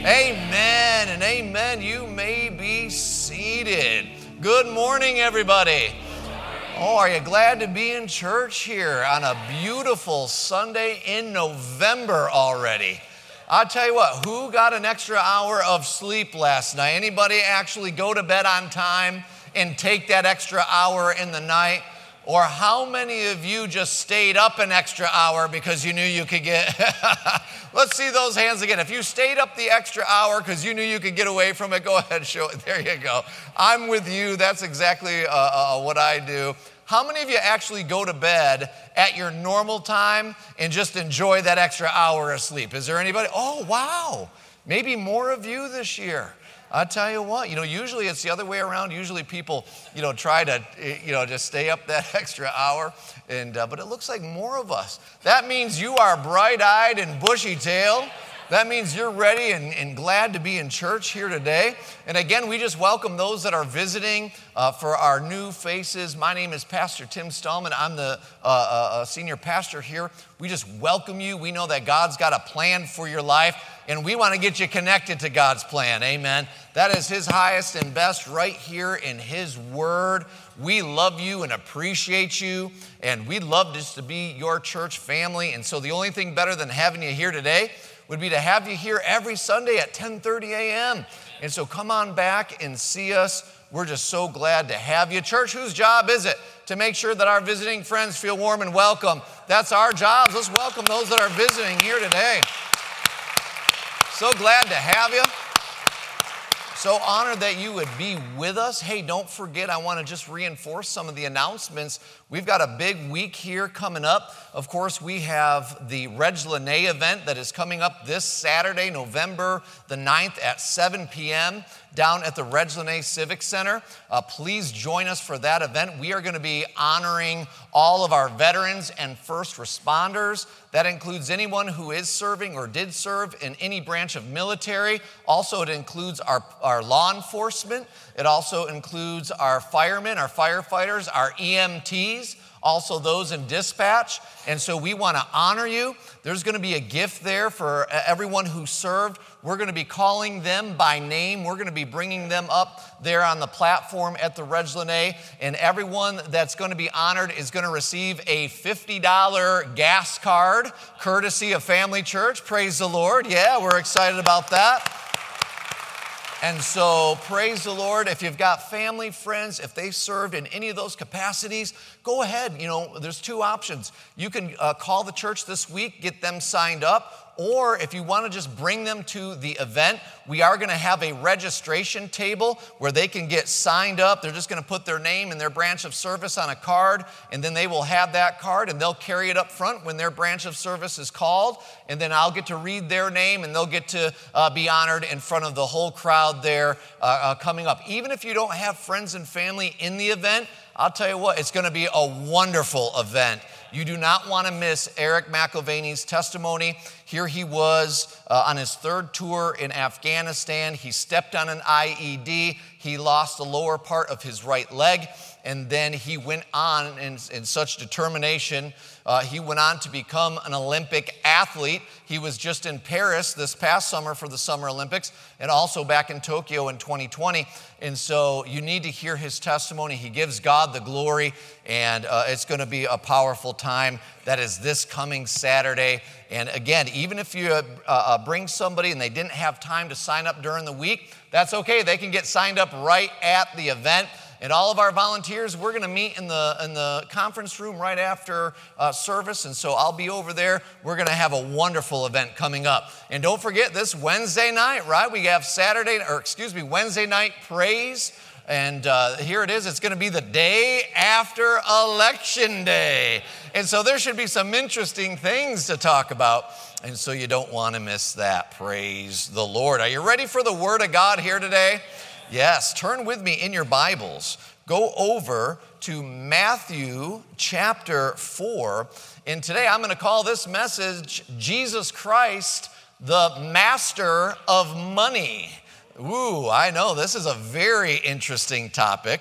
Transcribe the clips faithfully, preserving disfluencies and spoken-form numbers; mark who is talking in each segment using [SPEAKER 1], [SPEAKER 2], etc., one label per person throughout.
[SPEAKER 1] Amen and amen. You may be seated. Good morning, everybody. Oh, are you glad to be in church here on a beautiful Sunday in November already? I'll tell you what, who got an extra hour of sleep last night? Anybody actually go to bed on time and take that extra hour in the night? Or how many of you just stayed up an extra hour because you knew you could get... Let's see those hands again. If you stayed up the extra hour because you knew you could get away from it, go ahead, show it. There you go. I'm with you. That's exactly uh, uh, what I do. How many of you actually go to bed at your normal time and just enjoy that extra hour of sleep? Is there anybody? Oh, wow. Maybe more of you this year. I'll tell you what, you know, usually it's the other way around. Usually people, you know, try to, you know, just stay up that extra hour. And uh, but it looks like more of us. That means you are bright-eyed and bushy-tailed. That means you're ready and, and glad to be in church here today. And again, we just welcome those that are visiting uh, for our new faces. My name is Pastor Tim Stallman. I'm the uh, uh, senior pastor here. We just welcome you. We know that God's got a plan for your life, and we want to get you connected to God's plan. Amen. That is His highest and best right here in His Word. We love you and appreciate you, and we'd love just to be your church family. And so the only thing better than having you here today would be to have you here every Sunday at ten thirty a.m. And so come on back and see us. We're just so glad to have you. Church, whose job is it to make sure that our visiting friends feel warm and welcome? That's our jobs. Let's welcome those that are visiting here today. So glad to have you. So honored that you would be with us. Hey, don't forget, I want to just reinforce some of the announcements. We've got a big week here coming up. Of course, we have the Reg Lene event that is coming up this Saturday, November the ninth at seven p.m. down at the Reg Lene Civic Center. Uh, please join us for that event. We are going to be honoring all of our veterans and first responders. That includes anyone who is serving or did serve in any branch of military. Also, it includes our, our law enforcement. It also includes our firemen, our firefighters, our E M Ts, also those in dispatch. And so we want to honor you. There's going to be a gift there for everyone who served. We're going to be calling them by name. We're going to be bringing them up there on the platform at the Reg Lene. And everyone that's going to be honored is going to receive a fifty dollars gas card, courtesy of Family Church. Praise the Lord. Yeah, we're excited about that. And so praise the Lord. If you've got family, friends, if they served in any of those capacities, go ahead. You know, there's two options. You can uh, call the church this week, get them signed up. Or if you want to just bring them to the event, we are going to have a registration table where they can get signed up. They're just going to put their name and their branch of service on a card, and then they will have that card, and they'll carry it up front when their branch of service is called. And then I'll get to read their name, and they'll get to uh, be honored in front of the whole crowd there uh, uh, coming up. Even if you don't have friends and family in the event, I'll tell you what, it's going to be a wonderful event. You do not want to miss Eric McIlvaney's testimony. Here he was uh, on his third tour in Afghanistan. He stepped on an I E D. He lost the lower part of his right leg, and then he went on in, in such determination. Uh, he went on to become an Olympic athlete. He was just in Paris this past summer for the Summer Olympics, and also back in Tokyo in twenty twenty. And so you need to hear his testimony. He gives God the glory, and uh, it's going to be a powerful time. That is this coming Saturday. And again, even if you uh, uh, bring somebody and they didn't have time to sign up during the week, that's okay. They can get signed up right at the event. And all of our volunteers, we're going to meet in the in the conference room right after uh, service. And so I'll be over there. We're going to have a wonderful event coming up. And don't forget this Wednesday night, right? We have Saturday, or excuse me, Wednesday night praise. And uh, here it is. It's going to be the day after Election Day. And so there should be some interesting things to talk about. And so you don't want to miss that. Praise the Lord. Are you ready for the Word of God here today? Yes, turn with me in your Bibles. Go over to Matthew chapter four. And today I'm going to call this message, Jesus Christ, the Master of Money. Ooh, I know this is a very interesting topic.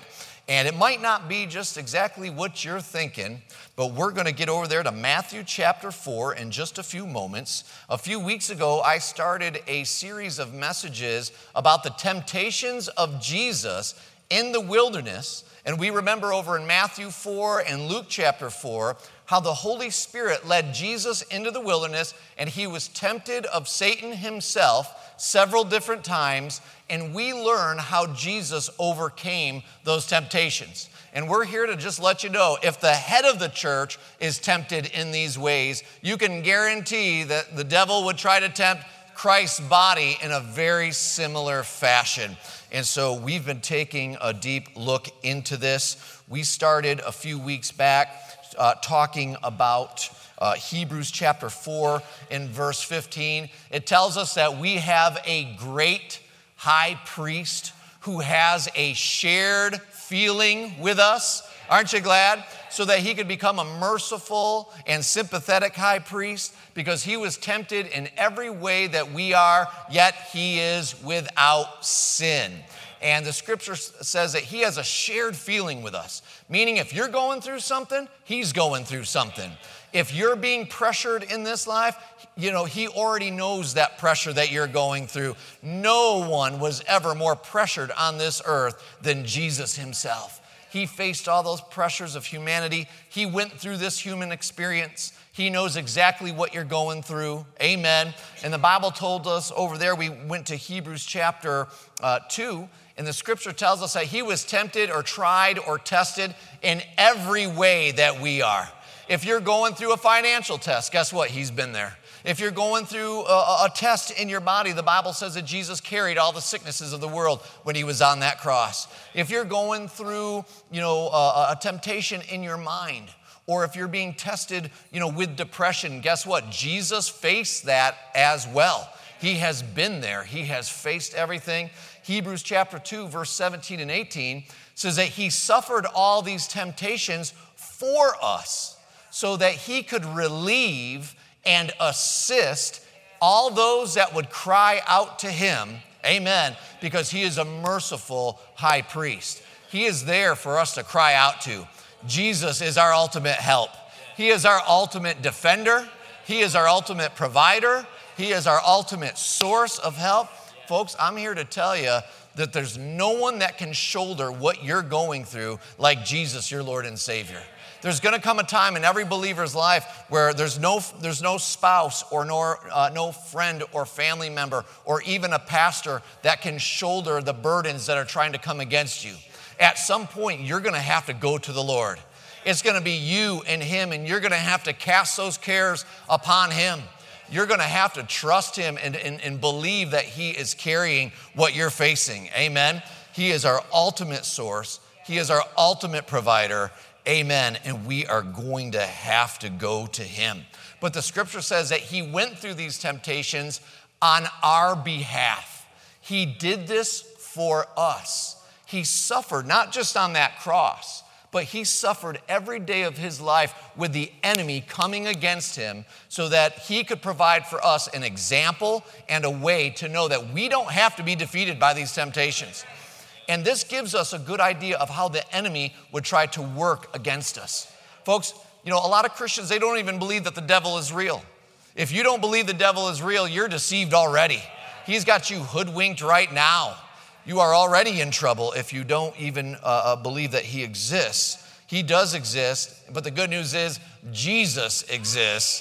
[SPEAKER 1] And it might not be just exactly what you're thinking, but we're going to get over there to Matthew chapter four in just a few moments. A few weeks ago, I started a series of messages about the temptations of Jesus in the wilderness. And we remember over in Matthew four and Luke chapter four, how the Holy Spirit led Jesus into the wilderness, and he was tempted of Satan himself several different times, and we learn how Jesus overcame those temptations. And we're here to just let you know, if the head of the church is tempted in these ways, you can guarantee that the devil would try to tempt Christ's body in a very similar fashion. And so we've been taking a deep look into this. We started a few weeks back uh, talking about uh, Hebrews chapter four in verse fifteen. It tells us that we have a great high priest who has a shared feeling with us. Aren't you glad? So that he could become a merciful and sympathetic high priest, because he was tempted in every way that we are, yet he is without sin. And the scripture says that he has a shared feeling with us, meaning if you're going through something, he's going through something. If you're being pressured in this life, you know, he already knows that pressure that you're going through. No one was ever more pressured on this earth than Jesus himself. He faced all those pressures of humanity. He went through this human experience. He knows exactly what you're going through. Amen. And the Bible told us over there, we went to Hebrews chapter uh, two, and the scripture tells us that he was tempted or tried or tested in every way that we are. If you're going through a financial test, guess what? He's been there. If you're going through a, a test in your body, the Bible says that Jesus carried all the sicknesses of the world when he was on that cross. If you're going through, you know, a, a temptation in your mind, or if you're being tested, you know, with depression, guess what? Jesus faced that as well. He has been there. He has faced everything. Hebrews chapter two, verse seventeen and eighteen says that he suffered all these temptations for us so that he could relieve and assist all those that would cry out to him, amen, because he is a merciful high priest. He is there for us to cry out to. Jesus is our ultimate help. He is our ultimate defender. He is our ultimate provider. He is our ultimate source of help. Folks, I'm here to tell you that there's no one that can shoulder what you're going through like Jesus, your Lord and Savior. There's going to come a time in every believer's life where there's no there's no spouse or no, uh, no friend or family member or even a pastor that can shoulder the burdens that are trying to come against you. At some point, you're going to have to go to the Lord. It's going to be you and him, and you're going to have to cast those cares upon him. You're going to have to trust him and, and, and believe that he is carrying what you're facing. Amen. He is our ultimate source. He is our ultimate provider. Amen. And we are going to have to go to him. But the scripture says that he went through these temptations on our behalf. He did this for us. He suffered not just on that cross, but he suffered every day of his life with the enemy coming against him so that he could provide for us an example and a way to know that we don't have to be defeated by these temptations. And this gives us a good idea of how the enemy would try to work against us. Folks, you know, a lot of Christians, they don't even believe that the devil is real. If you don't believe the devil is real, you're deceived already. He's got you hoodwinked right now. You are already in trouble if you don't even uh, believe that he exists. He does exist, but the good news is Jesus exists.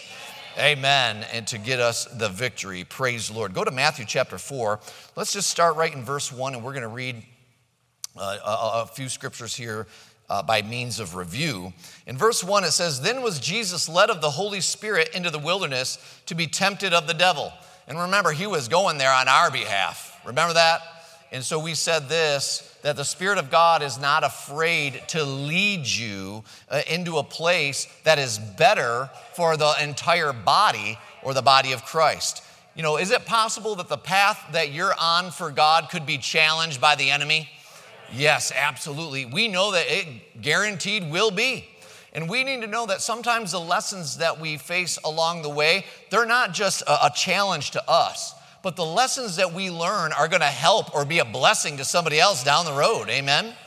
[SPEAKER 1] Amen. And to get us the victory. Praise the Lord. Go to Matthew chapter four. Let's just start right in verse one, and we're going to read Uh, a, a few scriptures here uh, by means of review. In verse one, it says, "Then was Jesus led of the Holy Spirit into the wilderness to be tempted of the devil." And remember, he was going there on our behalf. Remember that? And so we said this, that the Spirit of God is not afraid to lead you uh, into a place that is better for the entire body or the body of Christ. You know, is it possible that the path that you're on for God could be challenged by the enemy? Yes, absolutely. We know that it guaranteed will be. And we need to know that sometimes the lessons that we face along the way, they're not just a, a challenge to us, but the lessons that we learn are going to help or be a blessing to somebody else down the road. Amen?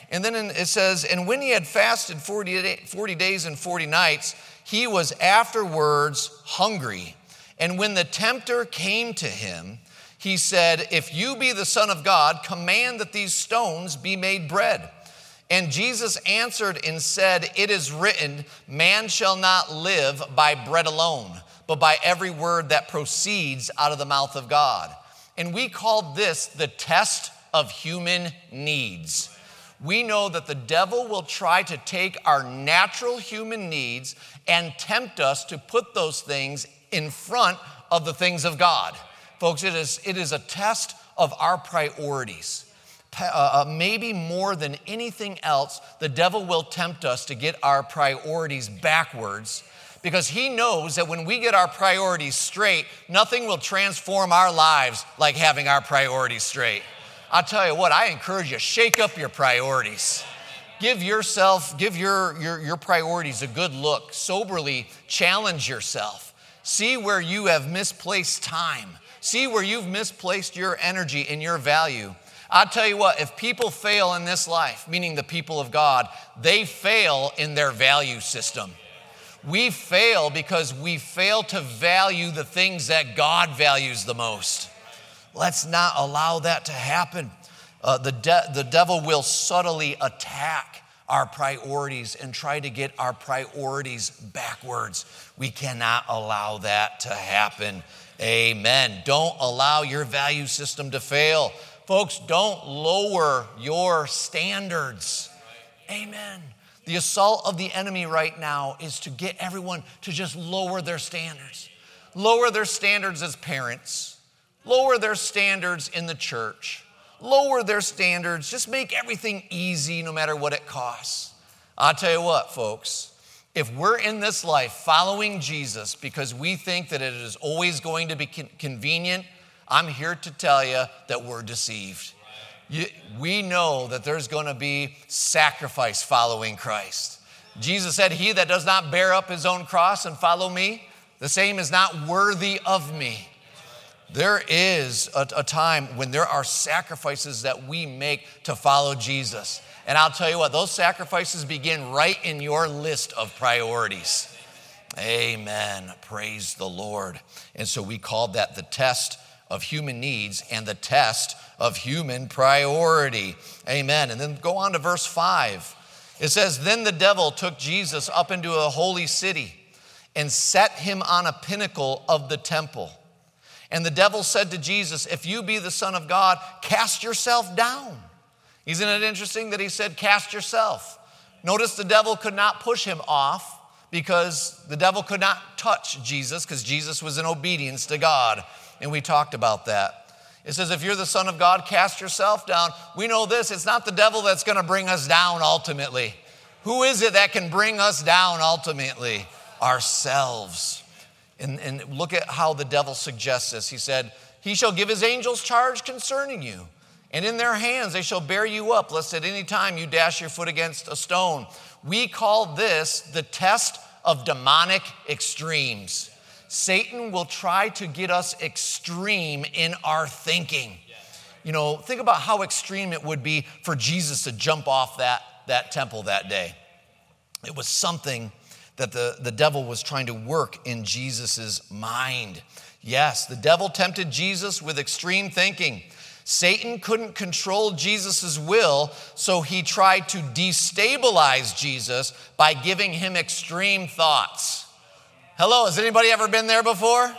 [SPEAKER 1] And then in, it says, and when he had fasted forty, day, forty days and forty nights, he was afterwards hungry. And when the tempter came to him, he said, if you be the Son of God, command that these stones be made bread. And Jesus answered and said, it is written, man shall not live by bread alone, but by every word that proceeds out of the mouth of God. And we called this the test of human needs. We know that the devil will try to take our natural human needs and tempt us to put those things in front of the things of God. Folks, it is, it is a test of our priorities. Uh, maybe more than anything else, the devil will tempt us to get our priorities backwards, because he knows that when we get our priorities straight, nothing will transform our lives like having our priorities straight. I'll tell you what, I encourage you, shake up your priorities. Give yourself, give your, your, your priorities a good look. Soberly challenge yourself. See where you have misplaced time. See where you've misplaced your energy and your value. I'll tell you what, if people fail in this life, meaning the people of God, they fail in their value system. We fail because we fail to value the things that God values the most. Let's not allow that to happen. Uh, the, de- the devil will subtly attack our priorities and try to get our priorities backwards. We cannot allow that to happen. Amen. Don't allow your value system to fail. Folks, don't lower your standards. Amen. The assault of the enemy right now is to get everyone to just lower their standards. Lower their standards as parents. Lower their standards in the church. Lower their standards. Just make everything easy no matter what it costs. I'll tell you what, folks. If we're in this life following Jesus because we think that it is always going to be con- convenient, I'm here to tell you that we're deceived. You, we know that there's going to be sacrifice following Christ. Jesus said, he that does not bear up his own cross and follow me, the same is not worthy of me. There is a, a time when there are sacrifices that we make to follow Jesus. And I'll tell you what, those sacrifices begin right in your list of priorities. Amen. Praise the Lord. And so we called that the test of human needs and the test of human priority. Amen. And then go on to verse five. It says, then the devil took Jesus up into a holy city and set him on a pinnacle of the temple. And the devil said to Jesus, if you be the Son of God, cast yourself down. Isn't it interesting that he said, cast yourself? Notice the devil could not push him off because the devil could not touch Jesus because Jesus was in obedience to God. And we talked about that. It says, if you're the Son of God, cast yourself down. We know this, it's not the devil that's going to bring us down ultimately. Who is it that can bring us down ultimately? Ourselves. And, and look at how the devil suggests this. He said, he shall give his angels charge concerning you, and in their hands they shall bear you up, lest at any time you dash your foot against a stone. We call this the test of demonic extremes. Satan will try to get us extreme in our thinking. You know, think about how extreme it would be for Jesus to jump off that, that temple that day. It was something that the, the devil was trying to work in Jesus' mind. Yes, the devil tempted Jesus with extreme thinking. Satan couldn't control Jesus' will, so he tried to destabilize Jesus by giving him extreme thoughts. Hello, has anybody ever been there before?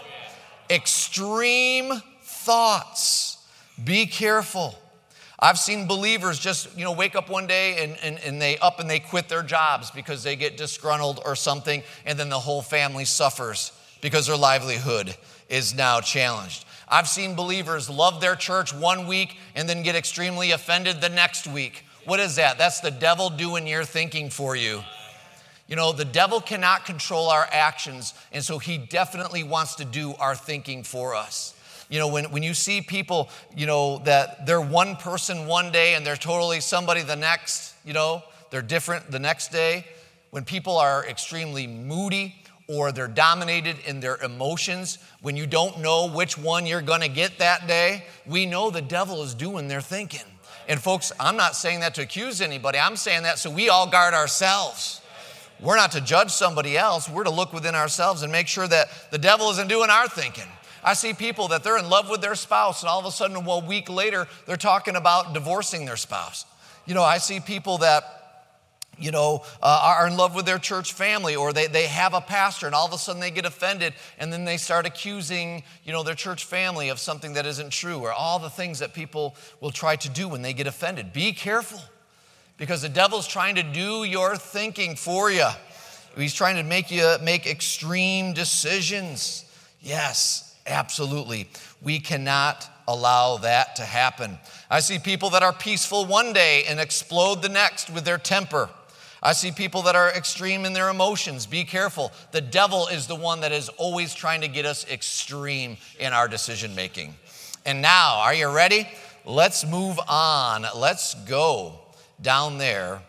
[SPEAKER 1] Extreme thoughts. Be careful. I've seen believers just, you know, wake up one day and, and, and they up and they quit their jobs because they get disgruntled or something, and then the whole family suffers because their livelihood is now challenged. I've seen believers love their church one week and then get extremely offended the next week. What is that? That's the devil doing your thinking for you. You know, the devil cannot control our actions, and so he definitely wants to do our thinking for us. You know, when, when you see people, you know, that they're one person one day and they're totally somebody the next, you know, they're different the next day. When people are extremely moody or they're dominated in their emotions, when you don't know which one you're going to get that day, we know the devil is doing their thinking. And folks, I'm not saying that to accuse anybody. I'm saying that so we all guard ourselves. We're not to judge somebody else. We're to look within ourselves and make sure that the devil isn't doing our thinking. I see people that they're in love with their spouse, and all of a sudden, well, a week later, they're talking about divorcing their spouse. You know, I see people that, you know, uh, are in love with their church family, or they, they have a pastor, and all of a sudden they get offended, and then they start accusing, you know, their church family of something that isn't true, or all the things that people will try to do when they get offended. Be careful, because the devil's trying to do your thinking for you. He's trying to make you make extreme decisions. Yes. Absolutely. We cannot allow that to happen. I see people that are peaceful one day and explode the next with their temper. I see people that are extreme in their emotions. Be careful. The devil is the one that is always trying to get us extreme in our decision making. And now, are you ready? Let's move on. Let's go down there.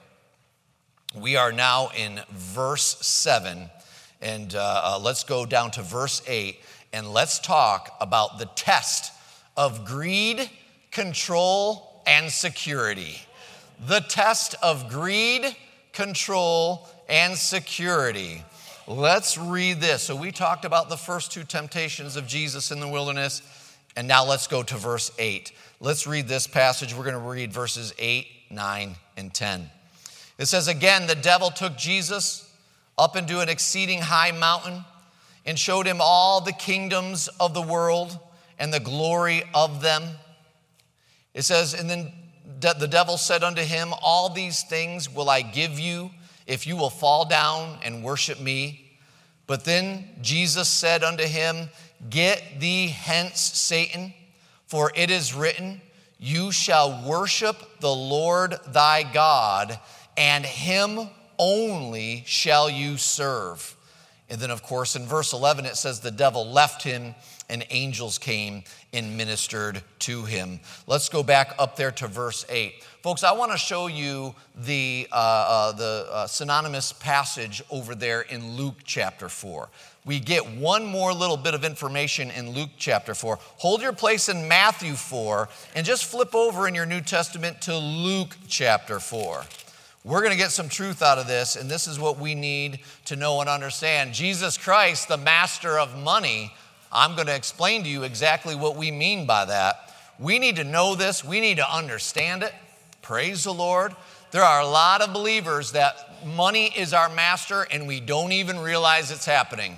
[SPEAKER 1] We are now in verse seven, and uh, uh, let's go down to verse eight. And let's talk about the test of greed, control, and security. The test of greed, control, and security. Let's read this. So we talked about the first two temptations of Jesus in the wilderness, and now let's go to verse eight. Let's read this passage. We're going to read verses eight, nine, and ten. It says, again, the devil took Jesus up into an exceeding high mountain and showed him all the kingdoms of the world and the glory of them. It says, and then the devil said unto him, all these things will I give you if you will fall down and worship me. But then Jesus said unto him, get thee hence, Satan, for it is written, you shall worship the Lord thy God, and him only shall you serve. And then, of course, in verse eleven, it says the devil left him and angels came and ministered to him. Let's go back up there to verse eight. Folks, I want to show you the, uh, uh, the uh, synonymous passage over there in Luke chapter four. We get one more little bit of information in Luke chapter four. Hold your place in Matthew four and just flip over in your New Testament to Luke chapter four. We're going to get some truth out of this, and this is what we need to know and understand. Jesus Christ, the master of money, I'm going to explain to you exactly what we mean by that. We need to know this. We need to understand it. Praise the Lord. There are a lot of believers that money is our master, and we don't even realize it's happening.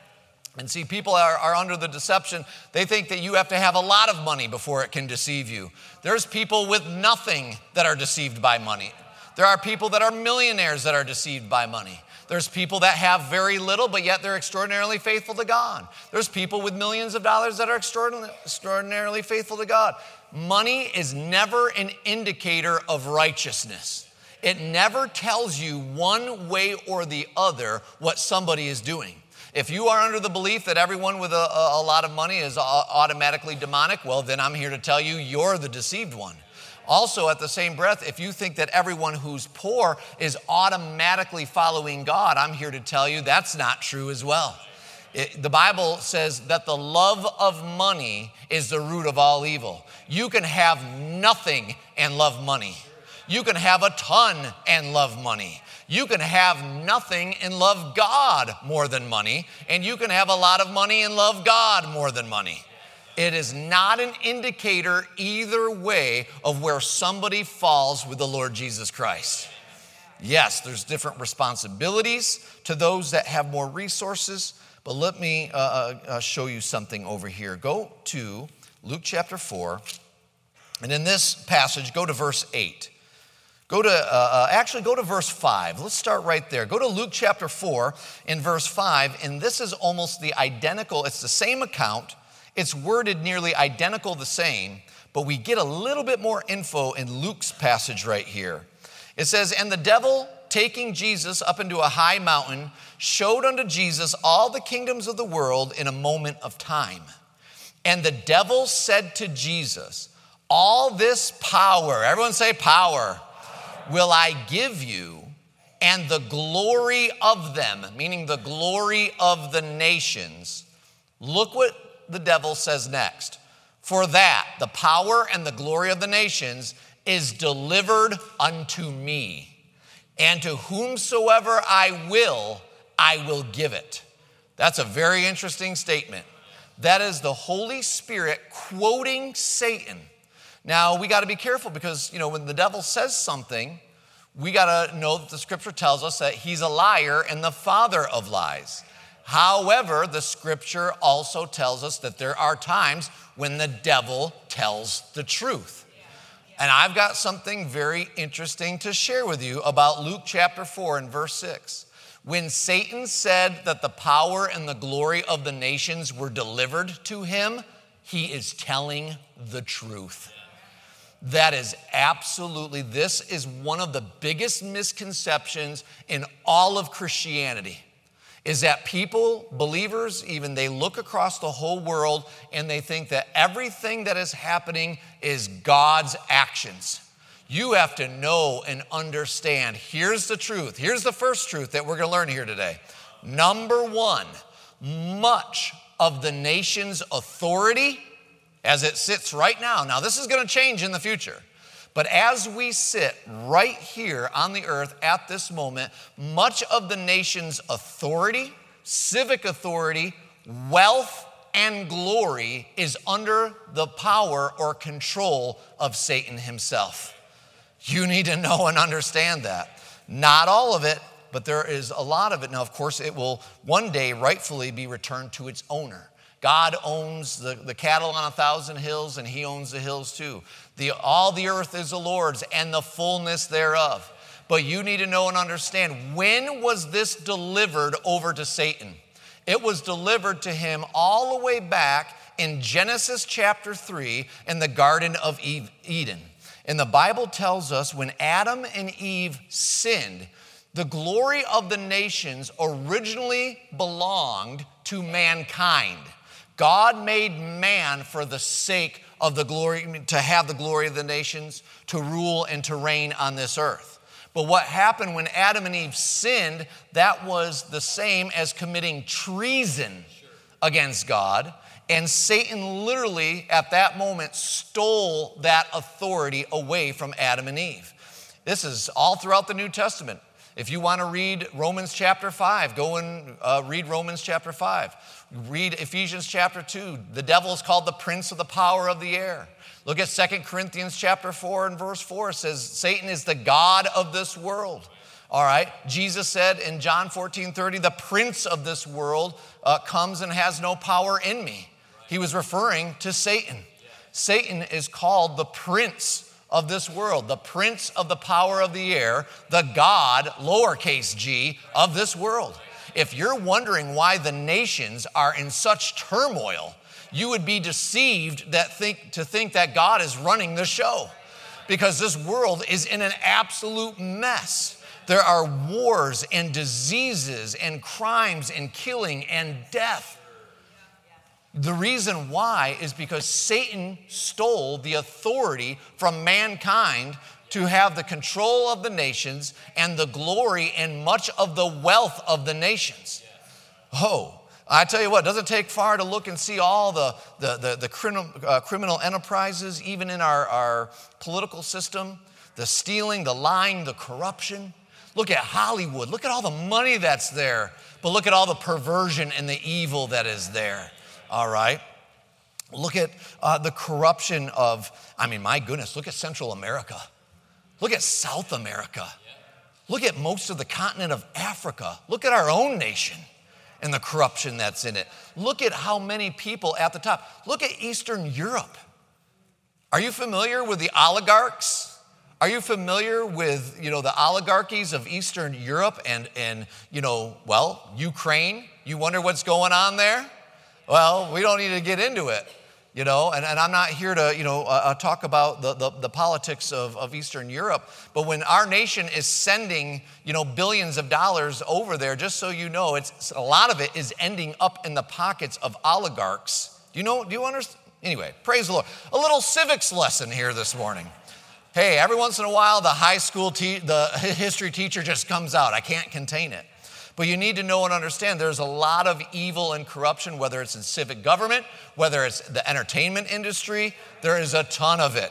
[SPEAKER 1] And see, people are, are under the deception. They think that you have to have a lot of money before it can deceive you. There's people with nothing that are deceived by money. There are people that are millionaires that are deceived by money. There's people that have very little, but yet they're extraordinarily faithful to God. There's people with millions of dollars that are extraordinarily faithful to God. Money is never an indicator of righteousness. It never tells you one way or the other what somebody is doing. If you are under the belief that everyone with a, a, a lot of money is automatically demonic, well, then I'm here to tell you you're the deceived one. Also, at the same breath, if you think that everyone who's poor is automatically following God, I'm here to tell you that's not true as well. It, the Bible says that the love of money is the root of all evil. You can have nothing and love money. You can have a ton and love money. You can have nothing and love God more than money. And you can have a lot of money and love God more than money. It is not an indicator either way of where somebody falls with the Lord Jesus Christ. Yes, there's different responsibilities to those that have more resources, but let me uh, uh, show you something over here. Go to Luke chapter four, and in this passage, go to verse eight. Go to, uh, uh, actually go to verse five. Let's start right there. Go to Luke chapter four in verse five, and this is almost the identical, it's the same account. It's worded nearly identical the same, but we get a little bit more info in Luke's passage right here. It says, and the devil, taking Jesus up into a high mountain, showed unto Jesus all the kingdoms of the world in a moment of time. And the devil said to Jesus, all this power, everyone say power, will I give you, and the glory of them, meaning the glory of the nations. Look what the devil says next. For that, the power and the glory of the nations, is delivered unto me, and to whomsoever I will, I will give it. That's a very interesting statement. That is the Holy Spirit quoting Satan. Now, we got to be careful because, you know, when the devil says something, we got to know that the scripture tells us that he's a liar and the father of lies. However, the scripture also tells us that there are times when the devil tells the truth. And I've got something very interesting to share with you about Luke chapter four and verse six. When Satan said that the power and the glory of the nations were delivered to him, he is telling the truth. That is absolutely, this is one of the biggest misconceptions in all of Christianity, is that people, believers even, they look across the whole world and they think that everything that is happening is God's actions. You have to know and understand. Here's the truth. Here's the first truth that we're going to learn here today. Number one, much of the nation's authority as it sits right now. Now, this is going to change in the future. But as we sit right here on the earth at this moment, much of the nation's authority, civic authority, wealth, and glory is under the power or control of Satan himself. You need to know and understand that. Not all of it, but there is a lot of it. Now, of course, it will one day rightfully be returned to its owner. God owns the, the cattle on a thousand hills, and he owns the hills too. The, all the earth is the Lord's and the fullness thereof. But you need to know and understand, when was this delivered over to Satan? It was delivered to him all the way back in Genesis chapter three in the Garden of Eden. And the Bible tells us when Adam and Eve sinned, the glory of the nations originally belonged to mankind. God made man for the sake of the glory, to have the glory of the nations, to rule and to reign on this earth. But what happened when Adam and Eve sinned, that was the same as committing treason against God. And Satan literally, at that moment, stole that authority away from Adam and Eve. This is all throughout the New Testament. If you want to read Romans chapter five, go and uh, read Romans chapter five. Read Ephesians chapter two. The devil is called the prince of the power of the air. Look at Second Corinthians chapter four and verse four. It says, Satan is the god of this world. All right. Jesus said in John fourteen thirty, the prince of this world uh, comes and has no power in me. He was referring to Satan. Satan is called the prince of this world, the prince of the power of the air, the God, lowercase g, of this world. If you're wondering why the nations are in such turmoil, you would be deceived that think, to think that God is running the show, because this world is in an absolute mess. There are wars and diseases and crimes and killing and death. The reason why is because Satan stole the authority from mankind to have the control of the nations and the glory and much of the wealth of the nations. Oh, I tell you what, it doesn't take far to look and see all the, the, the, the criminal, uh, criminal enterprises, even in our, our political system, the stealing, the lying, the corruption. Look at Hollywood. Look at all the money that's there. But look at all the perversion and the evil that is there. All right. Look at uh, the corruption of, I mean, my goodness, look at Central America. Look at South America. Look at most of the continent of Africa. Look at our own nation and the corruption that's in it. Look at how many people at the top. Look at Eastern Europe. Are you familiar with the oligarchs? Are you familiar with, you know, the oligarchies of Eastern Europe and, and, you know, well, Ukraine? You wonder what's going on there? Well, we don't need to get into it, you know, and, and I'm not here to, you know, uh, talk about the, the, the politics of, of Eastern Europe, but when our nation is sending, you know, billions of dollars over there, just so you know, it's a lot of it is ending up in the pockets of oligarchs. Do you know, do you understand? Anyway, praise the Lord. A little civics lesson here this morning. Hey, every once in a while, the high school, te- the history teacher just comes out. I can't contain it. But you need to know and understand there's a lot of evil and corruption, whether it's in civic government, whether it's the entertainment industry, there is a ton of it.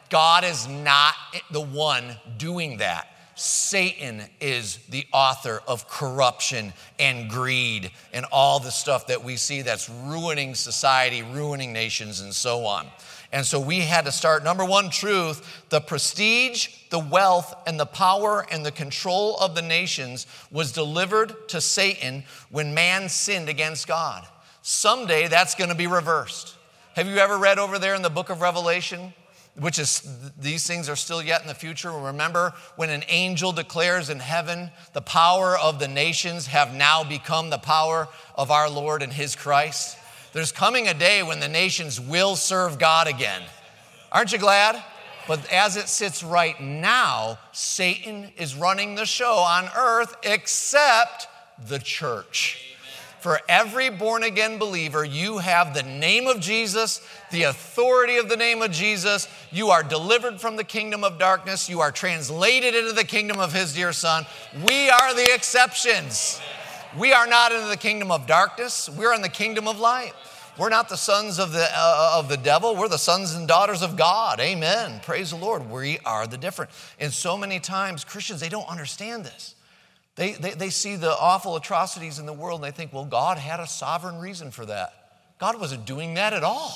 [SPEAKER 1] God is not the one doing that. Satan is the author of corruption and greed and all the stuff that we see that's ruining society, ruining nations, and so on. And so we had to start, number one truth, the prestige, the wealth, and the power and the control of the nations was delivered to Satan when man sinned against God. Someday that's going to be reversed. Have you ever read over there in the book of Revelation, which is, these things are still yet in the future? Remember when an angel declares in heaven, the power of the nations have now become the power of our Lord and his Christ? There's coming a day when the nations will serve God again. Aren't you glad? But as it sits right now, Satan is running the show on earth except the church. For every born-again believer, you have the name of Jesus, the authority of the name of Jesus. You are delivered from the kingdom of darkness. You are translated into the kingdom of his dear Son. We are the exceptions. We are not in the kingdom of darkness. We're in the kingdom of light. We're not the sons of the, uh, of the devil. We're the sons and daughters of God. Amen. Praise the Lord. We are the different. And so many times, Christians, they don't understand this. They, they, they see the awful atrocities in the world and they think, well, God had a sovereign reason for that. God wasn't doing that at all.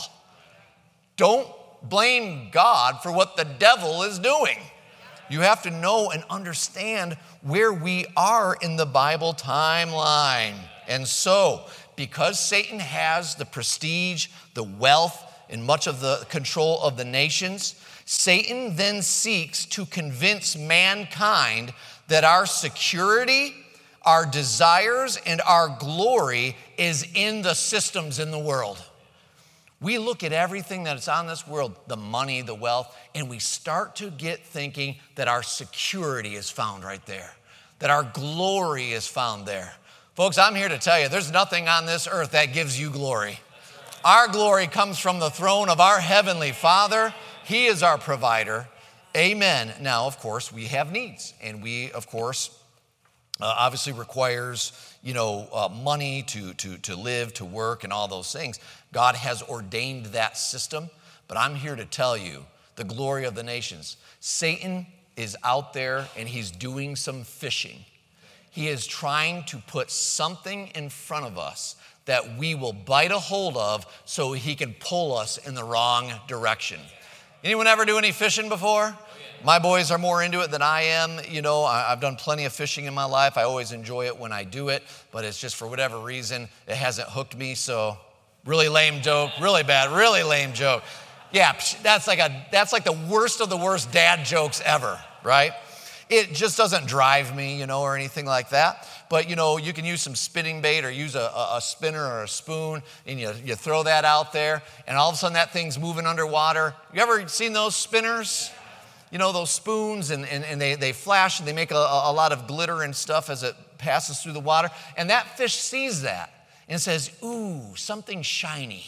[SPEAKER 1] Don't blame God for what the devil is doing. You have to know and understand where we are in the Bible timeline. And so, because Satan has the prestige, the wealth, and much of the control of the nations, Satan then seeks to convince mankind that our security, our desires, and our glory is in the systems in the world. We look at everything that's on this world, the money, the wealth, and we start to get thinking that our security is found right there, that our glory is found there. Folks, I'm here to tell you, there's nothing on this earth that gives you glory. Our glory comes from the throne of our heavenly Father. He is our provider. Amen. Now, of course, we have needs, and we, of course, uh, obviously requires, you know, uh, money to, to, to live, to work, and all those things. God has ordained that system, but I'm here to tell you the glory of the nations. Satan is out there, and he's doing some fishing. He is trying to put something in front of us that we will bite a hold of so he can pull us in the wrong direction. Anyone ever do any fishing before? My boys are more into it than I am. You know, I've done plenty of fishing in my life. I always enjoy it when I do it, but it's just for whatever reason, it hasn't hooked me. So really lame joke, really bad, really lame joke. Yeah, that's like a that's like the worst of the worst dad jokes ever, right? It just doesn't drive me, you know, or anything like that. But, you know, you can use some spinning bait or use a, a, a spinner or a spoon, and you, you throw that out there, and all of a sudden that thing's moving underwater. You ever seen those spinners? You know, those spoons, and, and, and they, they flash, and they make a, a lot of glitter and stuff as it passes through the water. And that fish sees that and says, ooh, something shiny.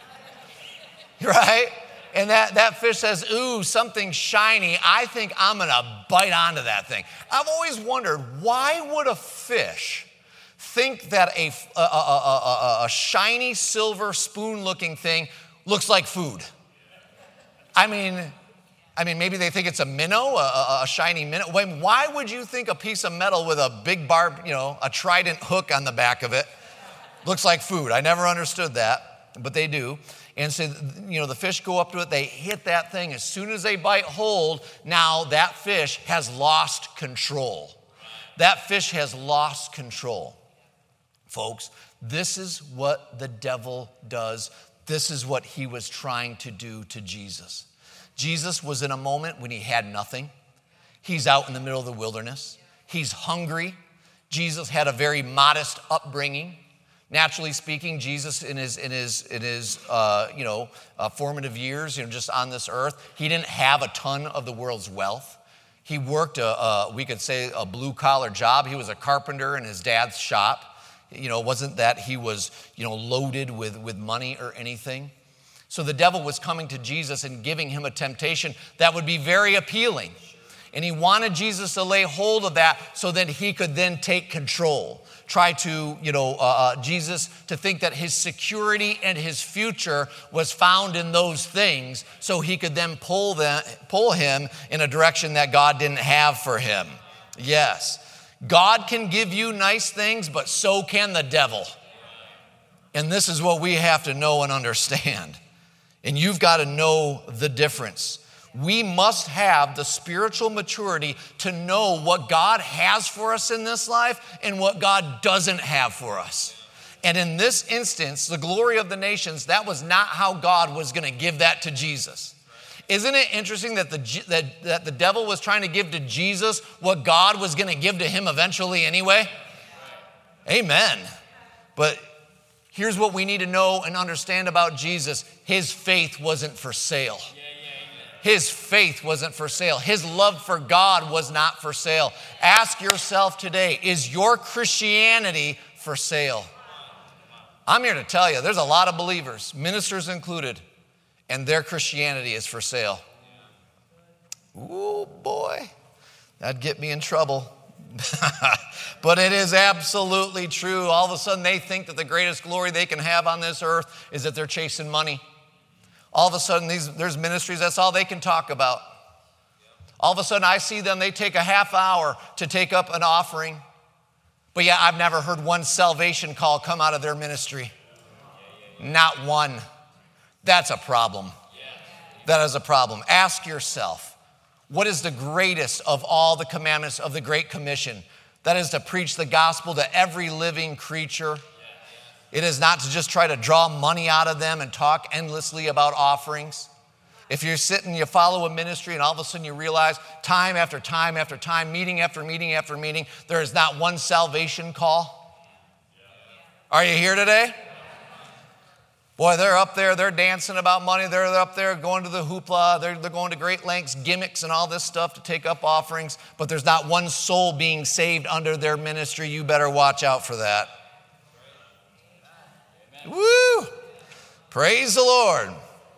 [SPEAKER 1] Right? And that, that fish says, ooh, something shiny. I think I'm going to bite onto that thing. I've always wondered, why would a fish think that a, a, a, a, a shiny silver spoon-looking thing looks like food? I mean, I mean, maybe they think it's a minnow, a, a shiny minnow. Why would you think a piece of metal with a big barb, you know, a trident hook on the back of it looks like food? I never understood that, but they do. And so, you know, the fish go up to it, they hit that thing. As soon as they bite hold, now that fish has lost control. That fish has lost control. Folks, this is what the devil does. This is what he was trying to do to Jesus. Jesus was in a moment when he had nothing. He's out in the middle of the wilderness. He's hungry. Jesus had a very modest upbringing. Naturally speaking, Jesus in his in his in his uh, you know uh, formative years, you know, just on this earth, he didn't have a ton of the world's wealth. He worked a, a we could say a blue collar job. He was a carpenter in his dad's shop. You know, it wasn't that he was you know loaded with with money or anything. So the devil was coming to Jesus and giving him a temptation that would be very appealing. And he wanted Jesus to lay hold of that so that he could then take control. Try to, you know, uh, uh, Jesus to think that his security and his future was found in those things so he could then pull them, pull him in a direction that God didn't have for him. Yes, God can give you nice things, but so can the devil. And this is what we have to know and understand. And you've got to know the difference. We must have the spiritual maturity to know what God has for us in this life and what God doesn't have for us. And in this instance, the glory of the nations, that was not how God was going to give that to Jesus. Isn't it interesting that the, that, that the devil was trying to give to Jesus what God was going to give to him eventually anyway? Amen. But here's what we need to know and understand about Jesus. His faith wasn't for sale. His faith wasn't for sale. His love for God was not for sale. Ask yourself today, is your Christianity for sale? I'm here to tell you, there's a lot of believers, ministers included, and their Christianity is for sale. Ooh, boy, that'd get me in trouble. But it is absolutely true. All of a sudden, they think that the greatest glory they can have on this earth is that they're chasing money. All of a sudden, these, there's ministries, that's all they can talk about. All of a sudden, I see them, they take a half hour to take up an offering. But yeah, I've never heard one salvation call come out of their ministry. Not one. That's a problem. That is a problem. Ask yourself, what is the greatest of all the commandments of the Great Commission? That is to preach the gospel to every living creature. It is not to just try to draw money out of them and talk endlessly about offerings. If you're sitting, you follow a ministry, and all of a sudden you realize time after time after time, meeting after meeting after meeting, there is not one salvation call. Are you here today? Boy, they're up there, they're dancing about money, they're up there going to the hoopla, they're, they're going to great lengths, gimmicks and all this stuff to take up offerings, but there's not one soul being saved under their ministry. You better watch out for that. Woo! Praise the Lord.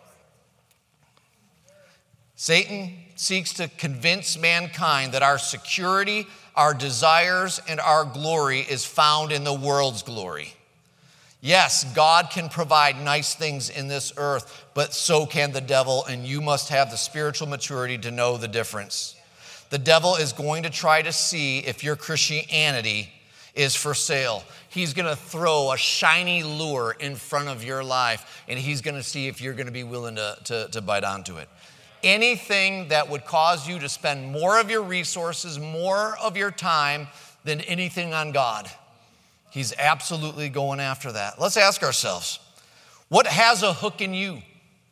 [SPEAKER 1] Satan seeks to convince mankind that our security, our desires, and our glory is found in the world's glory. Yes, God can provide nice things in this earth, but so can the devil, and you must have the spiritual maturity to know the difference. The devil is going to try to see if your Christianity is for sale. He's going to throw a shiny lure in front of your life, and he's going to see if you're going to be willing to, to, to bite onto it. Anything that would cause you to spend more of your resources, more of your time than anything on God. He's absolutely going after that. Let's ask ourselves, what has a hook in you?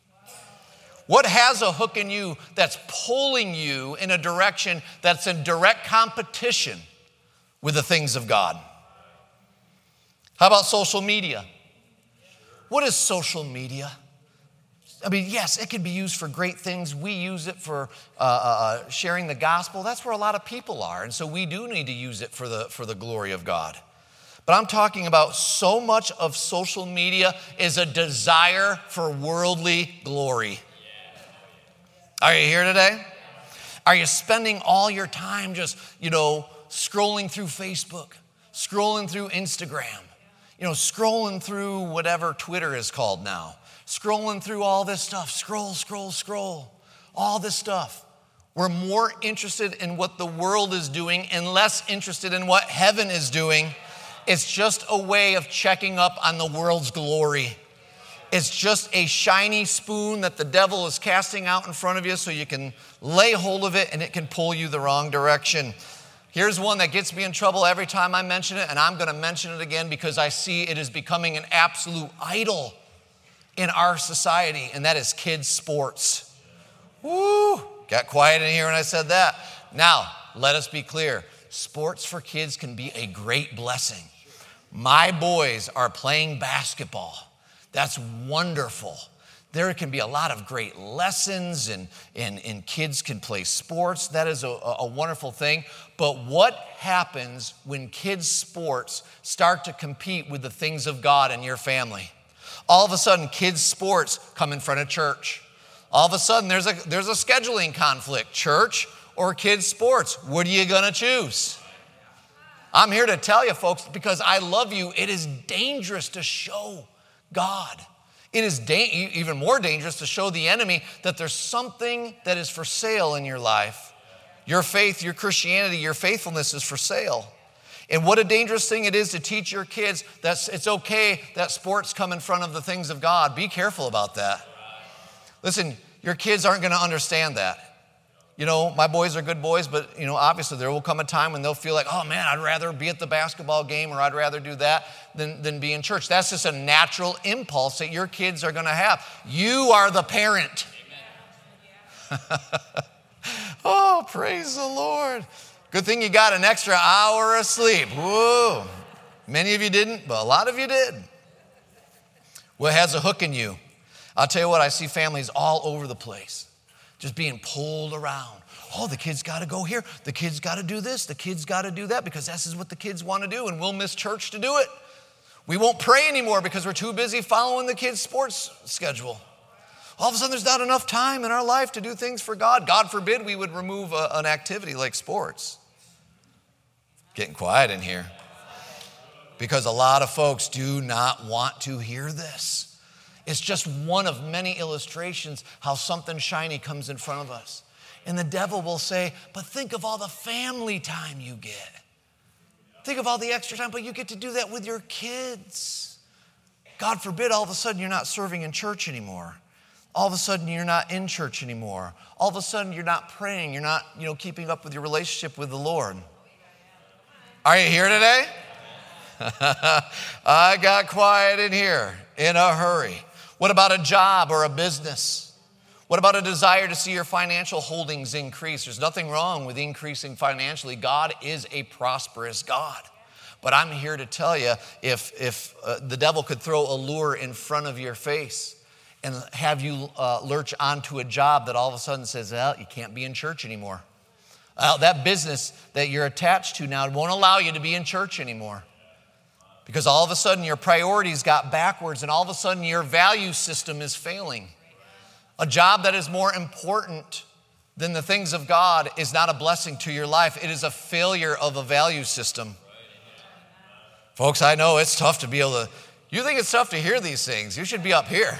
[SPEAKER 1] What has a hook in you that's pulling you in a direction that's in direct competition with the things of God? How about social media? What is social media? I mean, yes, it can be used for great things. We use it for uh, uh, sharing the gospel. That's where a lot of people are. And so we do need to use it for the, for the glory of God. But I'm talking about so much of social media is a desire for worldly glory. Are you here today? Are you spending all your time just, you know, scrolling through Facebook, scrolling through Instagram, you know, scrolling through whatever Twitter is called now, scrolling through all this stuff, scroll, scroll, scroll, all this stuff. We're more interested in what the world is doing and less interested in what heaven is doing. It's just a way of checking up on the world's glory. It's just a shiny spoon that the devil is casting out in front of you so you can lay hold of it and it can pull you the wrong direction. Here's one that gets me in trouble every time I mention it, and I'm going to mention it again because I see it is becoming an absolute idol in our society, and that is kids' sports. Woo! Got quiet in here when I said that. Now, let us be clear. Sports for kids can be a great blessing. My boys are playing basketball. That's wonderful. There can be a lot of great lessons, and, and, and kids can play sports. That is a, a wonderful thing. But what happens when kids' sports start to compete with the things of God in your family? All of a sudden, kids' sports come in front of church. All of a sudden, there's a, there's a scheduling conflict. Church or kids sports? What are you going to choose? I'm here to tell you, folks, because I love you, it is dangerous to show God. It is da- even more dangerous to show the enemy that there's something that is for sale in your life. Your faith, your Christianity, your faithfulness is for sale. And what a dangerous thing it is to teach your kids that it's okay that sports come in front of the things of God. Be careful about that. Listen, your kids aren't going to understand that. You know, my boys are good boys, but, you know, obviously there will come a time when they'll feel like, oh, man, I'd rather be at the basketball game or I'd rather do that than, than be in church. That's just a natural impulse that your kids are going to have. You are the parent. Oh, praise the Lord. Good thing you got an extra hour of sleep. Whoa. Many of you didn't, but a lot of you did. Well, it has a hook in you. I'll tell you what, I see families all over the place just being pulled around. Oh, the kids got to go here. The kids got to do this. The kids got to do that because this is what the kids want to do, and we'll miss church to do it. We won't pray anymore because we're too busy following the kids' sports schedule. All of a sudden, there's not enough time in our life to do things for God. God forbid we would remove a, an activity like sports. Getting quiet in here. Because a lot of folks do not want to hear this. It's just one of many illustrations how something shiny comes in front of us. And the devil will say, but think of all the family time you get. Think of all the extra time, but you get to do that with your kids. God forbid all of a sudden you're not serving in church anymore. All of a sudden you're not in church anymore. All of a sudden you're not praying. You're not, you know, keeping up with your relationship with the Lord. Are you here today? I got quiet in here in a hurry. What about a job or a business? What about a desire to see your financial holdings increase? There's nothing wrong with increasing financially. God is a prosperous God. But I'm here to tell you, if, if uh, the devil could throw a lure in front of your face and have you uh, lurch onto a job that all of a sudden says, well, you can't be in church anymore. Uh, that business that you're attached to now won't allow you to be in church anymore. Because all of a sudden your priorities got backwards and all of a sudden your value system is failing. A job that is more important than the things of God is not a blessing to your life. It is a failure of a value system. Folks, I know it's tough to be able to, you think it's tough to hear these things. You should be up here.